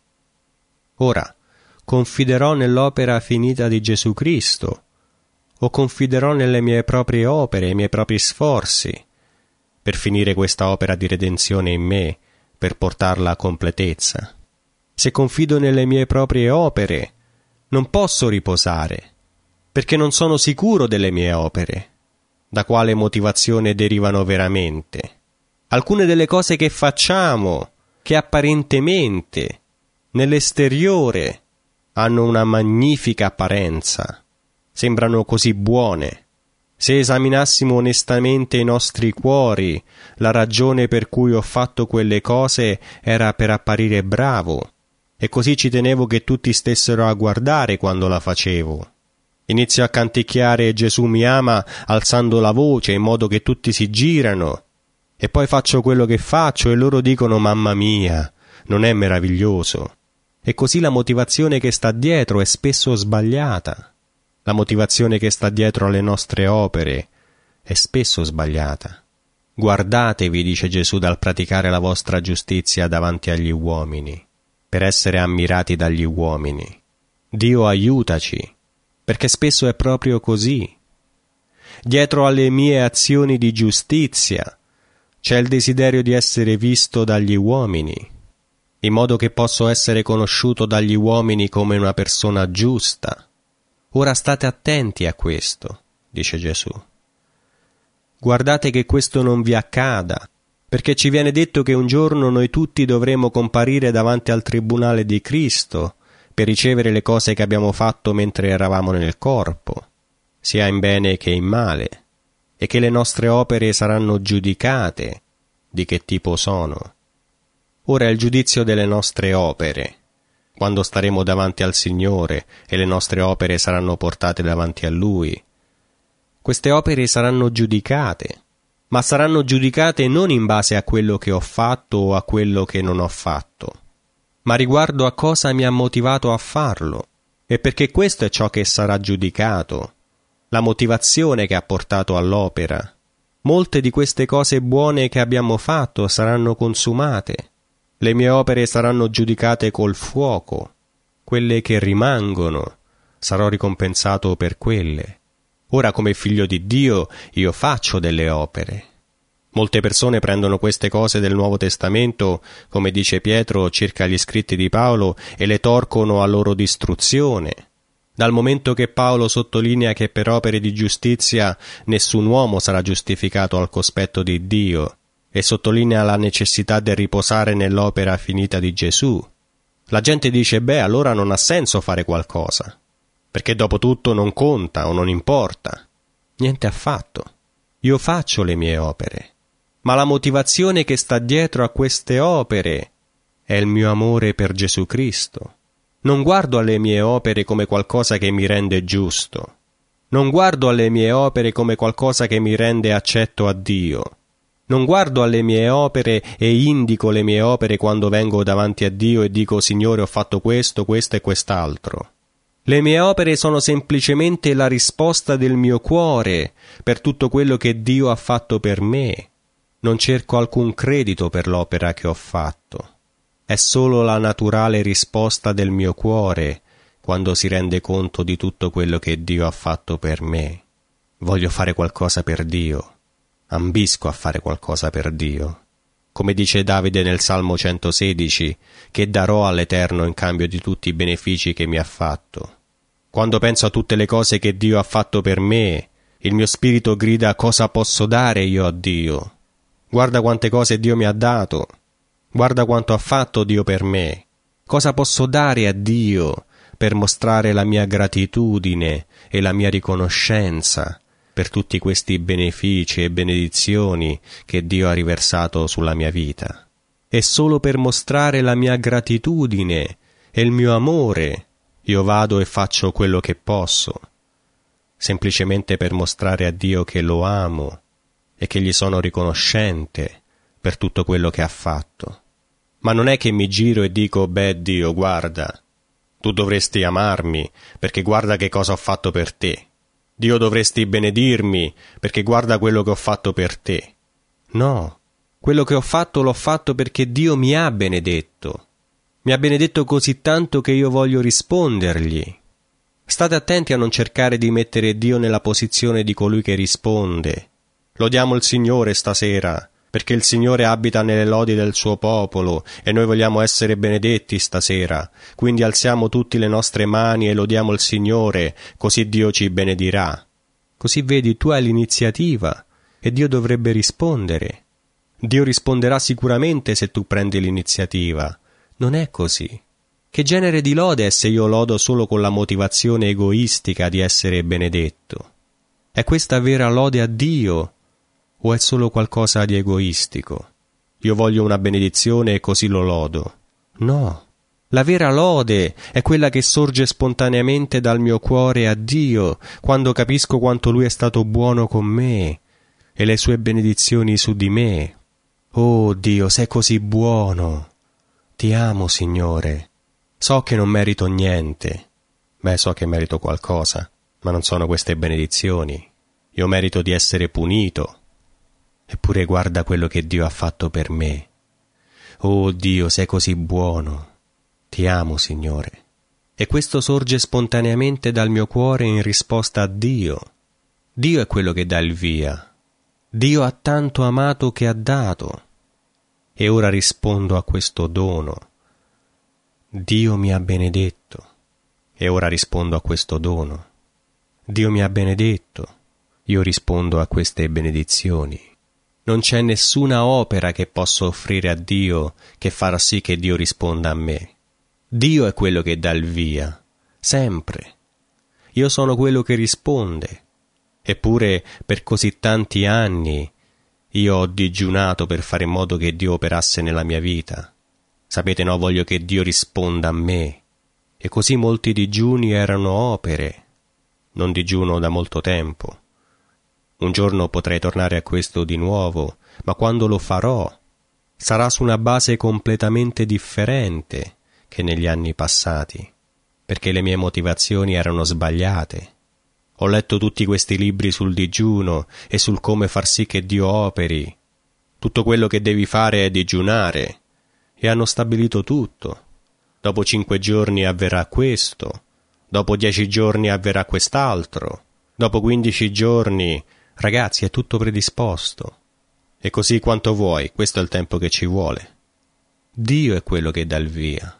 A: Ora, confiderò nell'opera finita di Gesù Cristo, o confiderò nelle mie proprie opere, i miei propri sforzi, per finire questa opera di redenzione in me, per portarla a completezza. Se confido nelle mie proprie opere, non posso riposare, perché non sono sicuro delle mie opere. Da quale motivazione derivano veramente? Alcune delle cose che facciamo, che apparentemente, nell'esteriore, hanno una magnifica apparenza, sembrano così buone. Se esaminassimo onestamente i nostri cuori, la ragione per cui ho fatto quelle cose era per apparire bravo, e così ci tenevo che tutti stessero a guardare quando la facevo. Inizio a canticchiare Gesù mi ama alzando la voce in modo che tutti si girano, e poi faccio quello che faccio e loro dicono mamma mia, non è meraviglioso? E così la motivazione che sta dietro è spesso sbagliata. La motivazione che sta dietro alle nostre opere è spesso sbagliata. Guardatevi, dice Gesù, dal praticare la vostra giustizia davanti agli uomini, per essere ammirati dagli uomini. Dio aiutaci, perché spesso è proprio così. Dietro alle mie azioni di giustizia c'è il desiderio di essere visto dagli uomini, in modo che posso essere conosciuto dagli uomini come una persona giusta. Ora state attenti a questo, dice Gesù. Guardate che questo non vi accada, perché ci viene detto che un giorno noi tutti dovremo comparire davanti al tribunale di Cristo per ricevere le cose che abbiamo fatto mentre eravamo nel corpo, sia in bene che in male, e che le nostre opere saranno giudicate. Di che tipo sono? Ora il giudizio delle nostre opere, quando staremo davanti al Signore e le nostre opere saranno portate davanti a Lui. Queste opere saranno giudicate, ma saranno giudicate non in base a quello che ho fatto o a quello che non ho fatto, ma riguardo a cosa mi ha motivato a farlo, e perché questo è ciò che sarà giudicato, la motivazione che ha portato all'opera. Molte di queste cose buone che abbiamo fatto saranno consumate. Le mie opere saranno giudicate col fuoco. Quelle che rimangono, sarò ricompensato per quelle. Ora, come figlio di Dio, io faccio delle opere. Molte persone prendono queste cose del Nuovo Testamento, come dice Pietro circa gli scritti di Paolo, e le torcono a loro distruzione. Dal momento che Paolo sottolinea che per opere di giustizia nessun uomo sarà giustificato al cospetto di Dio, e sottolinea la necessità di riposare nell'opera finita di Gesù, la gente dice: beh, allora non ha senso fare qualcosa, perché dopo tutto non conta o non importa. Niente affatto. Io faccio le mie opere. Ma la motivazione che sta dietro a queste opere è il mio amore per Gesù Cristo. Non guardo alle mie opere come qualcosa che mi rende giusto. Non guardo alle mie opere come qualcosa che mi rende accetto a Dio. Non guardo alle mie opere e indico le mie opere quando vengo davanti a Dio e dico: Signore, ho fatto questo, questo e quest'altro. Le mie opere sono semplicemente la risposta del mio cuore per tutto quello che Dio ha fatto per me. Non cerco alcun credito per l'opera che ho fatto. È solo la naturale risposta del mio cuore quando si rende conto di tutto quello che Dio ha fatto per me. Voglio fare qualcosa per Dio. Ambisco a fare qualcosa per Dio. Come dice Davide nel Salmo 116, che darò all'Eterno in cambio di tutti i benefici che mi ha fatto. Quando penso a tutte le cose che Dio ha fatto per me, il mio spirito grida: cosa posso dare io a Dio? Guarda quante cose Dio mi ha dato. Guarda quanto ha fatto Dio per me. Cosa posso dare a Dio per mostrare la mia gratitudine e la mia riconoscenza per tutti questi benefici e benedizioni che Dio ha riversato sulla mia vita? E solo per mostrare la mia gratitudine e il mio amore io vado e faccio quello che posso, semplicemente per mostrare a Dio che lo amo e che gli sono riconoscente per tutto quello che ha fatto. Ma non è che mi giro e dico: beh, Dio, guarda, tu dovresti amarmi perché guarda che cosa ho fatto per te. Dio, dovresti benedirmi perché guarda quello che ho fatto per te. No, quello che ho fatto l'ho fatto perché Dio mi ha benedetto. Mi ha benedetto così tanto che io voglio rispondergli. State attenti a non cercare di mettere Dio nella posizione di colui che risponde. Lodiamo il Signore stasera, perché il Signore abita nelle lodi del suo popolo e noi vogliamo essere benedetti stasera. Quindi alziamo tutti le nostre mani e lodiamo il Signore, così Dio ci benedirà. Così vedi, tu hai l'iniziativa e Dio dovrebbe rispondere. Dio risponderà sicuramente se tu prendi l'iniziativa. Non è così. Che genere di lode è se io lodo solo con la motivazione egoistica di essere benedetto? È questa vera lode a Dio? O è solo qualcosa di egoistico? Io voglio una benedizione e così lo lodo. No, la vera lode è quella che sorge spontaneamente dal mio cuore a Dio, quando capisco quanto Lui è stato buono con me e le sue benedizioni su di me. Oh Dio, sei così buono. Ti amo, Signore. So che non merito niente. Beh, so che merito qualcosa, ma non sono queste benedizioni. Io merito di essere punito. Eppure guarda quello che Dio ha fatto per me. Oh Dio, sei così buono. Ti amo, Signore. E questo sorge spontaneamente dal mio cuore in risposta a Dio. Dio è quello che dà il via. Dio ha tanto amato che ha dato. E ora rispondo a questo dono. Dio mi ha benedetto. E ora rispondo a questo dono. Dio mi ha benedetto. Io rispondo a queste benedizioni. Non c'è nessuna opera che posso offrire a Dio che farà sì che Dio risponda a me. Dio è quello che dà il via, sempre. Io sono quello che risponde. Eppure per così tanti anni io ho digiunato per fare in modo che Dio operasse nella mia vita. Sapete, no, voglio che Dio risponda a me. E così molti digiuni erano opere. Non digiuno da molto tempo. Un giorno potrei tornare a questo di nuovo, ma quando lo farò sarà su una base completamente differente che negli anni passati, perché le mie motivazioni erano sbagliate. Ho letto tutti questi libri sul digiuno e sul come far sì che Dio operi. Tutto quello che devi fare è digiunare. e hanno stabilito tutto. Dopo 5 giorni avverrà questo, dopo 10 giorni avverrà quest'altro, dopo 15 giorni, ragazzi, è tutto predisposto. E così quanto vuoi, questo è il tempo che ci vuole. Dio è quello che dà il via.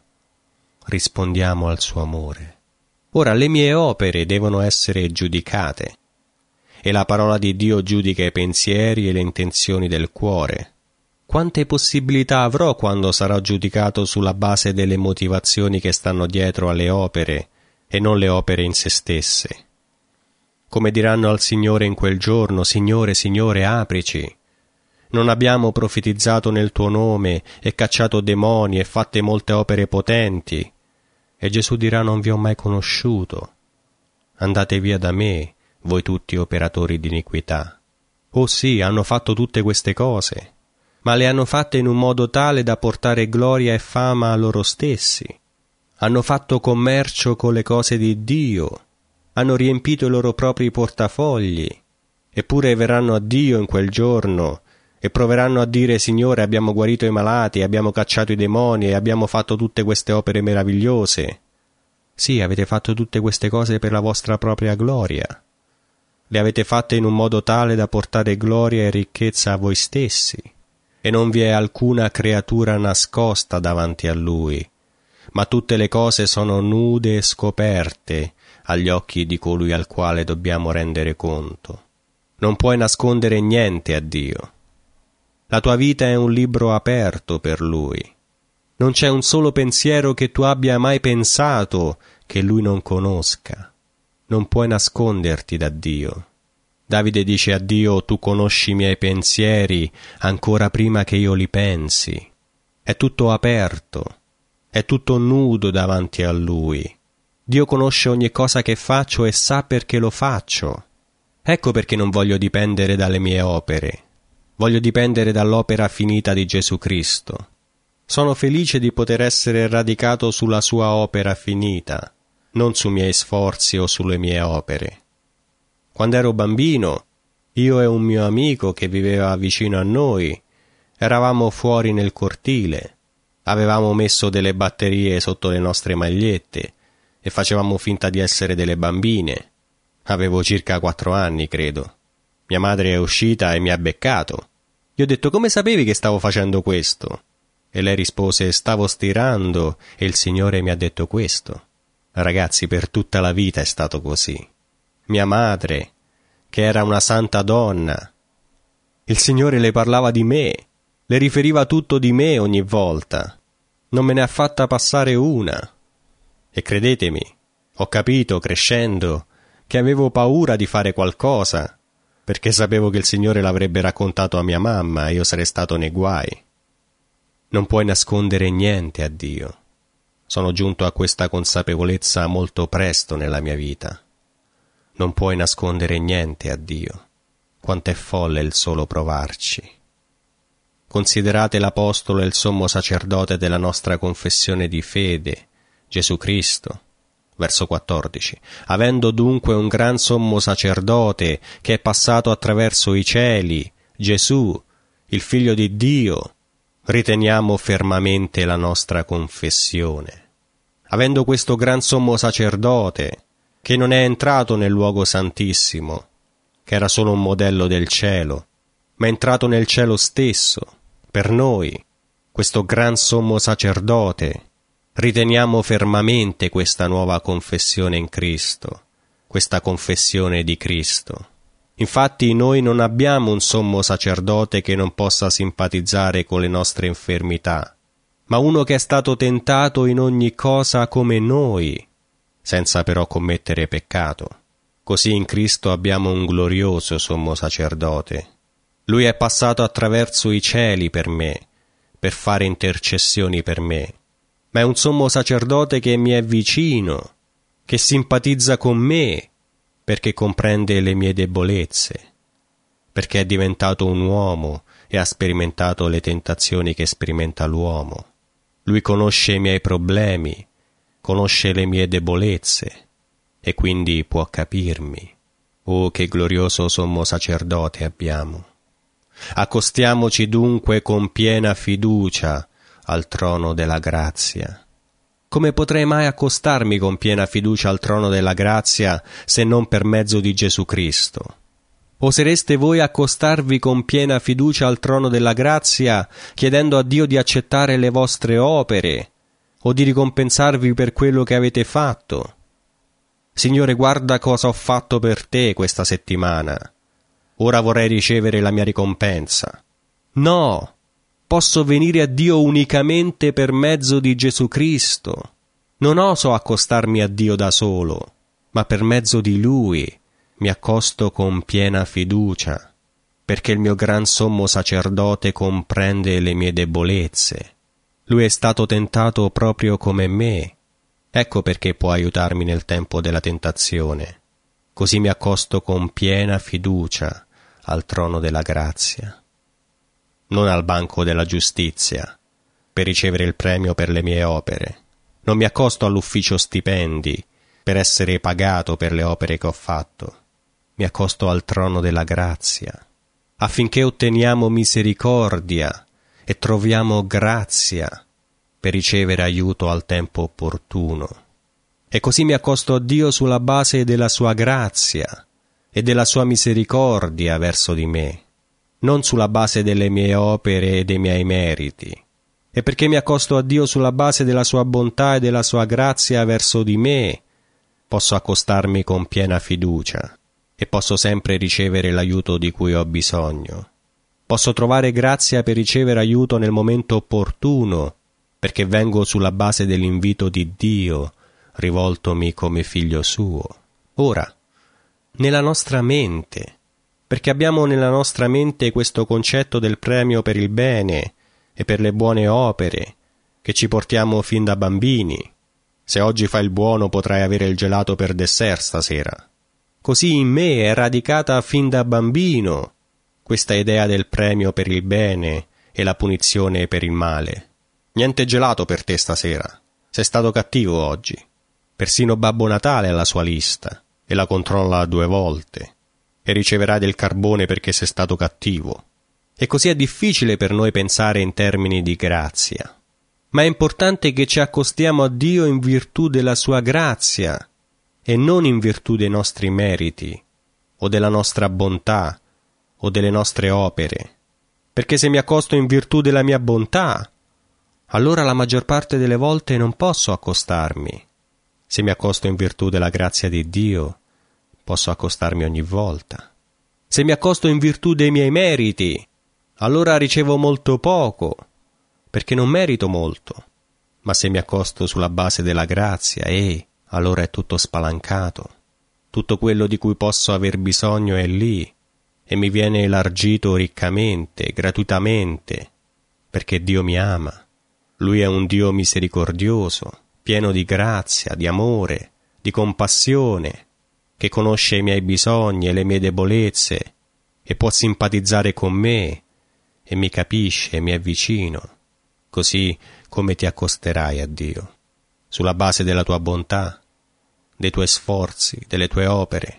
A: Rispondiamo al suo amore. Ora le mie opere devono essere giudicate, e la parola di Dio giudica i pensieri e le intenzioni del cuore. Quante possibilità avrò quando sarò giudicato sulla base delle motivazioni che stanno dietro alle opere e non le opere in se stesse? Come diranno al Signore in quel giorno: Signore, Signore, aprici. Non abbiamo profetizzato nel tuo nome e cacciato demoni e fatte molte opere potenti? E Gesù dirà: non vi ho mai conosciuto. Andate via da me, voi tutti operatori di iniquità. Oh sì, hanno fatto tutte queste cose, ma le hanno fatte in un modo tale da portare gloria e fama a loro stessi. Hanno fatto commercio con le cose di Dio, hanno riempito i loro propri portafogli, eppure verranno a Dio in quel giorno e proveranno a dire: Signore, abbiamo guarito i malati, abbiamo cacciato i demoni e abbiamo fatto tutte queste opere meravigliose. Sì, avete fatto tutte queste cose per la vostra propria gloria. Le avete fatte in un modo tale da portare gloria e ricchezza a voi stessi, e non vi è alcuna creatura nascosta davanti a Lui, ma tutte le cose sono nude e scoperte agli occhi di colui al quale dobbiamo rendere conto. Non puoi nascondere niente a Dio. La tua vita è un libro aperto per Lui. Non c'è un solo pensiero che tu abbia mai pensato che Lui non conosca. Non puoi nasconderti da Dio. Davide dice a Dio: tu conosci i miei pensieri ancora prima che io li pensi. È tutto aperto, è tutto nudo davanti a Lui. Dio conosce ogni cosa che faccio e sa perché lo faccio. Ecco perché non voglio dipendere dalle mie opere. Voglio dipendere dall'opera finita di Gesù Cristo. Sono felice di poter essere radicato sulla sua opera finita, non sui miei sforzi o sulle mie opere. Quando ero bambino, io e un mio amico che viveva vicino a noi, eravamo fuori nel cortile, avevamo messo delle batterie sotto le nostre magliette e facevamo finta di essere delle bambine. Avevo circa 4 anni, credo. Mia madre è uscita e mi ha beccato. Gli ho detto: come sapevi che stavo facendo questo? E lei rispose: stavo stirando e il Signore mi ha detto questo. Ragazzi, per tutta la vita è stato così. Mia madre, che era una santa donna, il Signore le parlava di me, le riferiva tutto di me ogni volta. Non me ne ha fatta passare una. E credetemi, ho capito crescendo che avevo paura di fare qualcosa, perché sapevo che il Signore l'avrebbe raccontato a mia mamma e io sarei stato nei guai. Non puoi nascondere niente a Dio. Sono giunto a questa consapevolezza molto presto nella mia vita. Non puoi nascondere niente a Dio. Quanto è folle il solo provarci. Considerate l'Apostolo e il sommo sacerdote della nostra confessione di fede, Gesù Cristo. Verso 14. Avendo dunque un gran sommo sacerdote che è passato attraverso i cieli, Gesù, il Figlio di Dio, riteniamo fermamente la nostra confessione. Avendo questo gran sommo sacerdote, che non è entrato nel luogo santissimo, che era solo un modello del cielo, ma è entrato nel cielo stesso, per noi, questo gran sommo sacerdote, riteniamo fermamente questa nuova confessione in Cristo, questa confessione di Cristo. Infatti noi non abbiamo un sommo sacerdote che non possa simpatizzare con le nostre infermità, ma uno che è stato tentato in ogni cosa come noi, senza però commettere peccato. Così in Cristo abbiamo un glorioso sommo sacerdote. Lui è passato attraverso i cieli per me, per fare intercessioni per me. Ma è un sommo sacerdote che mi è vicino, che simpatizza con me, perché comprende le mie debolezze, perché è diventato un uomo e ha sperimentato le tentazioni che sperimenta l'uomo. Lui conosce i miei problemi, conosce le mie debolezze, e quindi può capirmi. Oh, che glorioso sommo sacerdote abbiamo! Accostiamoci dunque con piena fiducia, al trono della grazia. Come potrei mai accostarmi con piena fiducia al trono della grazia se non per mezzo di Gesù Cristo? Osereste voi accostarvi con piena fiducia al trono della grazia, chiedendo a Dio di accettare le vostre opere o di ricompensarvi per quello che avete fatto? Signore, guarda cosa ho fatto per te questa settimana. Ora vorrei ricevere la mia ricompensa. No, posso venire a Dio unicamente per mezzo di Gesù Cristo. Non oso accostarmi a Dio da solo, ma per mezzo di Lui mi accosto con piena fiducia, perché il mio gran sommo sacerdote comprende le mie debolezze. Lui è stato tentato proprio come me. Ecco perché può aiutarmi nel tempo della tentazione. Così mi accosto con piena fiducia al trono della grazia. Non al banco della giustizia, per ricevere il premio per le mie opere. Non mi accosto all'ufficio stipendi, per essere pagato per le opere che ho fatto. Mi accosto al trono della grazia, affinché otteniamo misericordia e troviamo grazia per ricevere aiuto al tempo opportuno. E così mi accosto a Dio sulla base della sua grazia e della sua misericordia verso di me, non sulla base delle mie opere e dei miei meriti. E perché mi accosto a Dio sulla base della sua bontà e della sua grazia verso di me, posso accostarmi con piena fiducia e posso sempre ricevere l'aiuto di cui ho bisogno. Posso trovare grazia per ricevere aiuto nel momento opportuno, perché vengo sulla base dell'invito di Dio, rivoltomi come figlio suo. Ora, nella nostra mente, perché abbiamo nella nostra mente questo concetto del premio per il bene e per le buone opere, che ci portiamo fin da bambini. Se oggi fai il buono potrai avere il gelato per dessert stasera. Così in me è radicata fin da bambino questa idea del premio per il bene e la punizione per il male. Niente gelato per te stasera. Sei stato cattivo oggi. Persino Babbo Natale ha la sua lista e la controlla 2 volte. E riceverai del carbone perché sei stato cattivo. E così è difficile per noi pensare in termini di grazia. Ma è importante che ci accostiamo a Dio in virtù della sua grazia e non in virtù dei nostri meriti o della nostra bontà o delle nostre opere. Perché se mi accosto in virtù della mia bontà, allora la maggior parte delle volte non posso accostarmi. Se mi accosto in virtù della grazia di Dio, posso accostarmi ogni volta. Se mi accosto in virtù dei miei meriti, allora ricevo molto poco, perché non merito molto. Ma se mi accosto sulla base della grazia, allora è tutto spalancato. Tutto quello di cui posso aver bisogno è lì, e mi viene elargito riccamente, gratuitamente, perché Dio mi ama. Lui è un Dio misericordioso, pieno di grazia, di amore, di compassione, che conosce i miei bisogni e le mie debolezze, e può simpatizzare con me, e mi capisce e mi è vicino. Così come ti accosterai a Dio? Sulla base della tua bontà, dei tuoi sforzi, delle tue opere,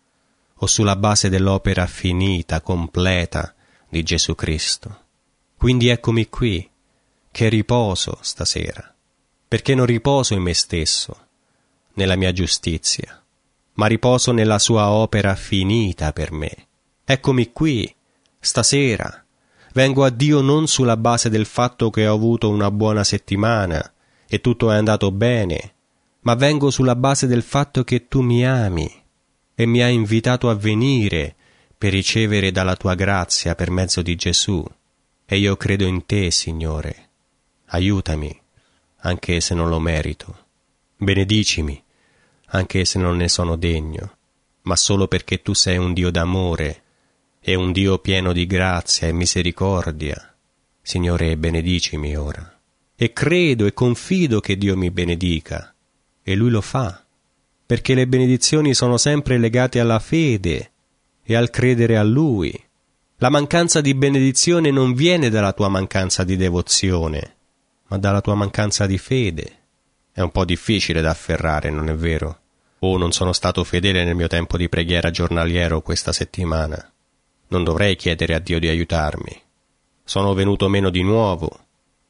A: o sulla base dell'opera finita, completa di Gesù Cristo? Quindi eccomi qui, che riposo stasera, perché non riposo in me stesso, nella mia giustizia, ma riposo nella sua opera finita per me. Eccomi qui, stasera, vengo a Dio non sulla base del fatto che ho avuto una buona settimana e tutto è andato bene, ma vengo sulla base del fatto che tu mi ami e mi hai invitato a venire per ricevere dalla tua grazia per mezzo di Gesù. E io credo in te, Signore. Aiutami, anche se non lo merito. Benedicimi, anche se non ne sono degno, ma solo perché tu sei un Dio d'amore e un Dio pieno di grazia e misericordia. Signore, benedicimi ora. E credo e confido che Dio mi benedica, e Lui lo fa, perché le benedizioni sono sempre legate alla fede e al credere a Lui. La mancanza di benedizione non viene dalla tua mancanza di devozione, ma dalla tua mancanza di fede. È un po' difficile da afferrare, non è vero? Non sono stato fedele nel mio tempo di preghiera giornaliero questa settimana. Non dovrei chiedere a Dio di aiutarmi. Sono venuto meno di nuovo.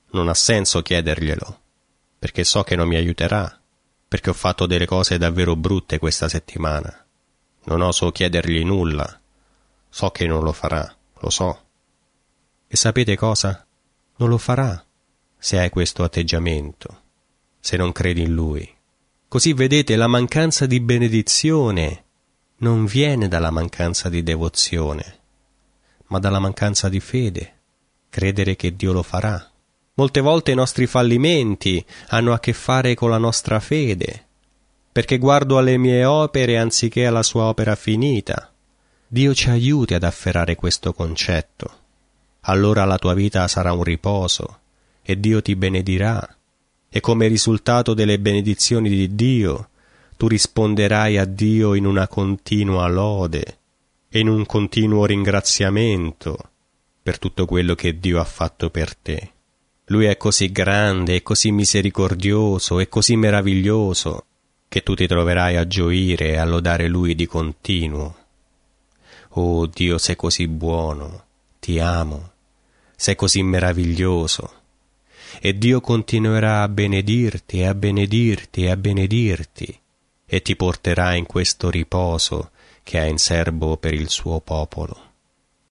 A: non ha senso chiederglielo, perché so che non mi aiuterà, perché ho fatto delle cose davvero brutte questa settimana. Non oso chiedergli nulla, so che non lo farà, lo so. E sapete cosa? Non lo farà, se hai questo atteggiamento, se non credi in Lui. Così vedete, la mancanza di benedizione non viene dalla mancanza di devozione, ma dalla mancanza di fede, credere che Dio lo farà. Molte volte i nostri fallimenti hanno a che fare con la nostra fede, perché guardo alle mie opere anziché alla sua opera finita. Dio ci aiuti ad afferrare questo concetto. Allora la tua vita sarà un riposo e Dio ti benedirà, e come risultato delle benedizioni di Dio tu risponderai a Dio in una continua lode e in un continuo ringraziamento per tutto quello che Dio ha fatto per te. Lui è così grande, è così misericordioso, è così meraviglioso, che tu ti troverai a gioire e a lodare Lui di continuo. Oh Dio, sei così buono, ti amo, sei così meraviglioso. E Dio continuerà a benedirti e a benedirti e a benedirti, e ti porterà in questo riposo che ha in serbo per il suo popolo.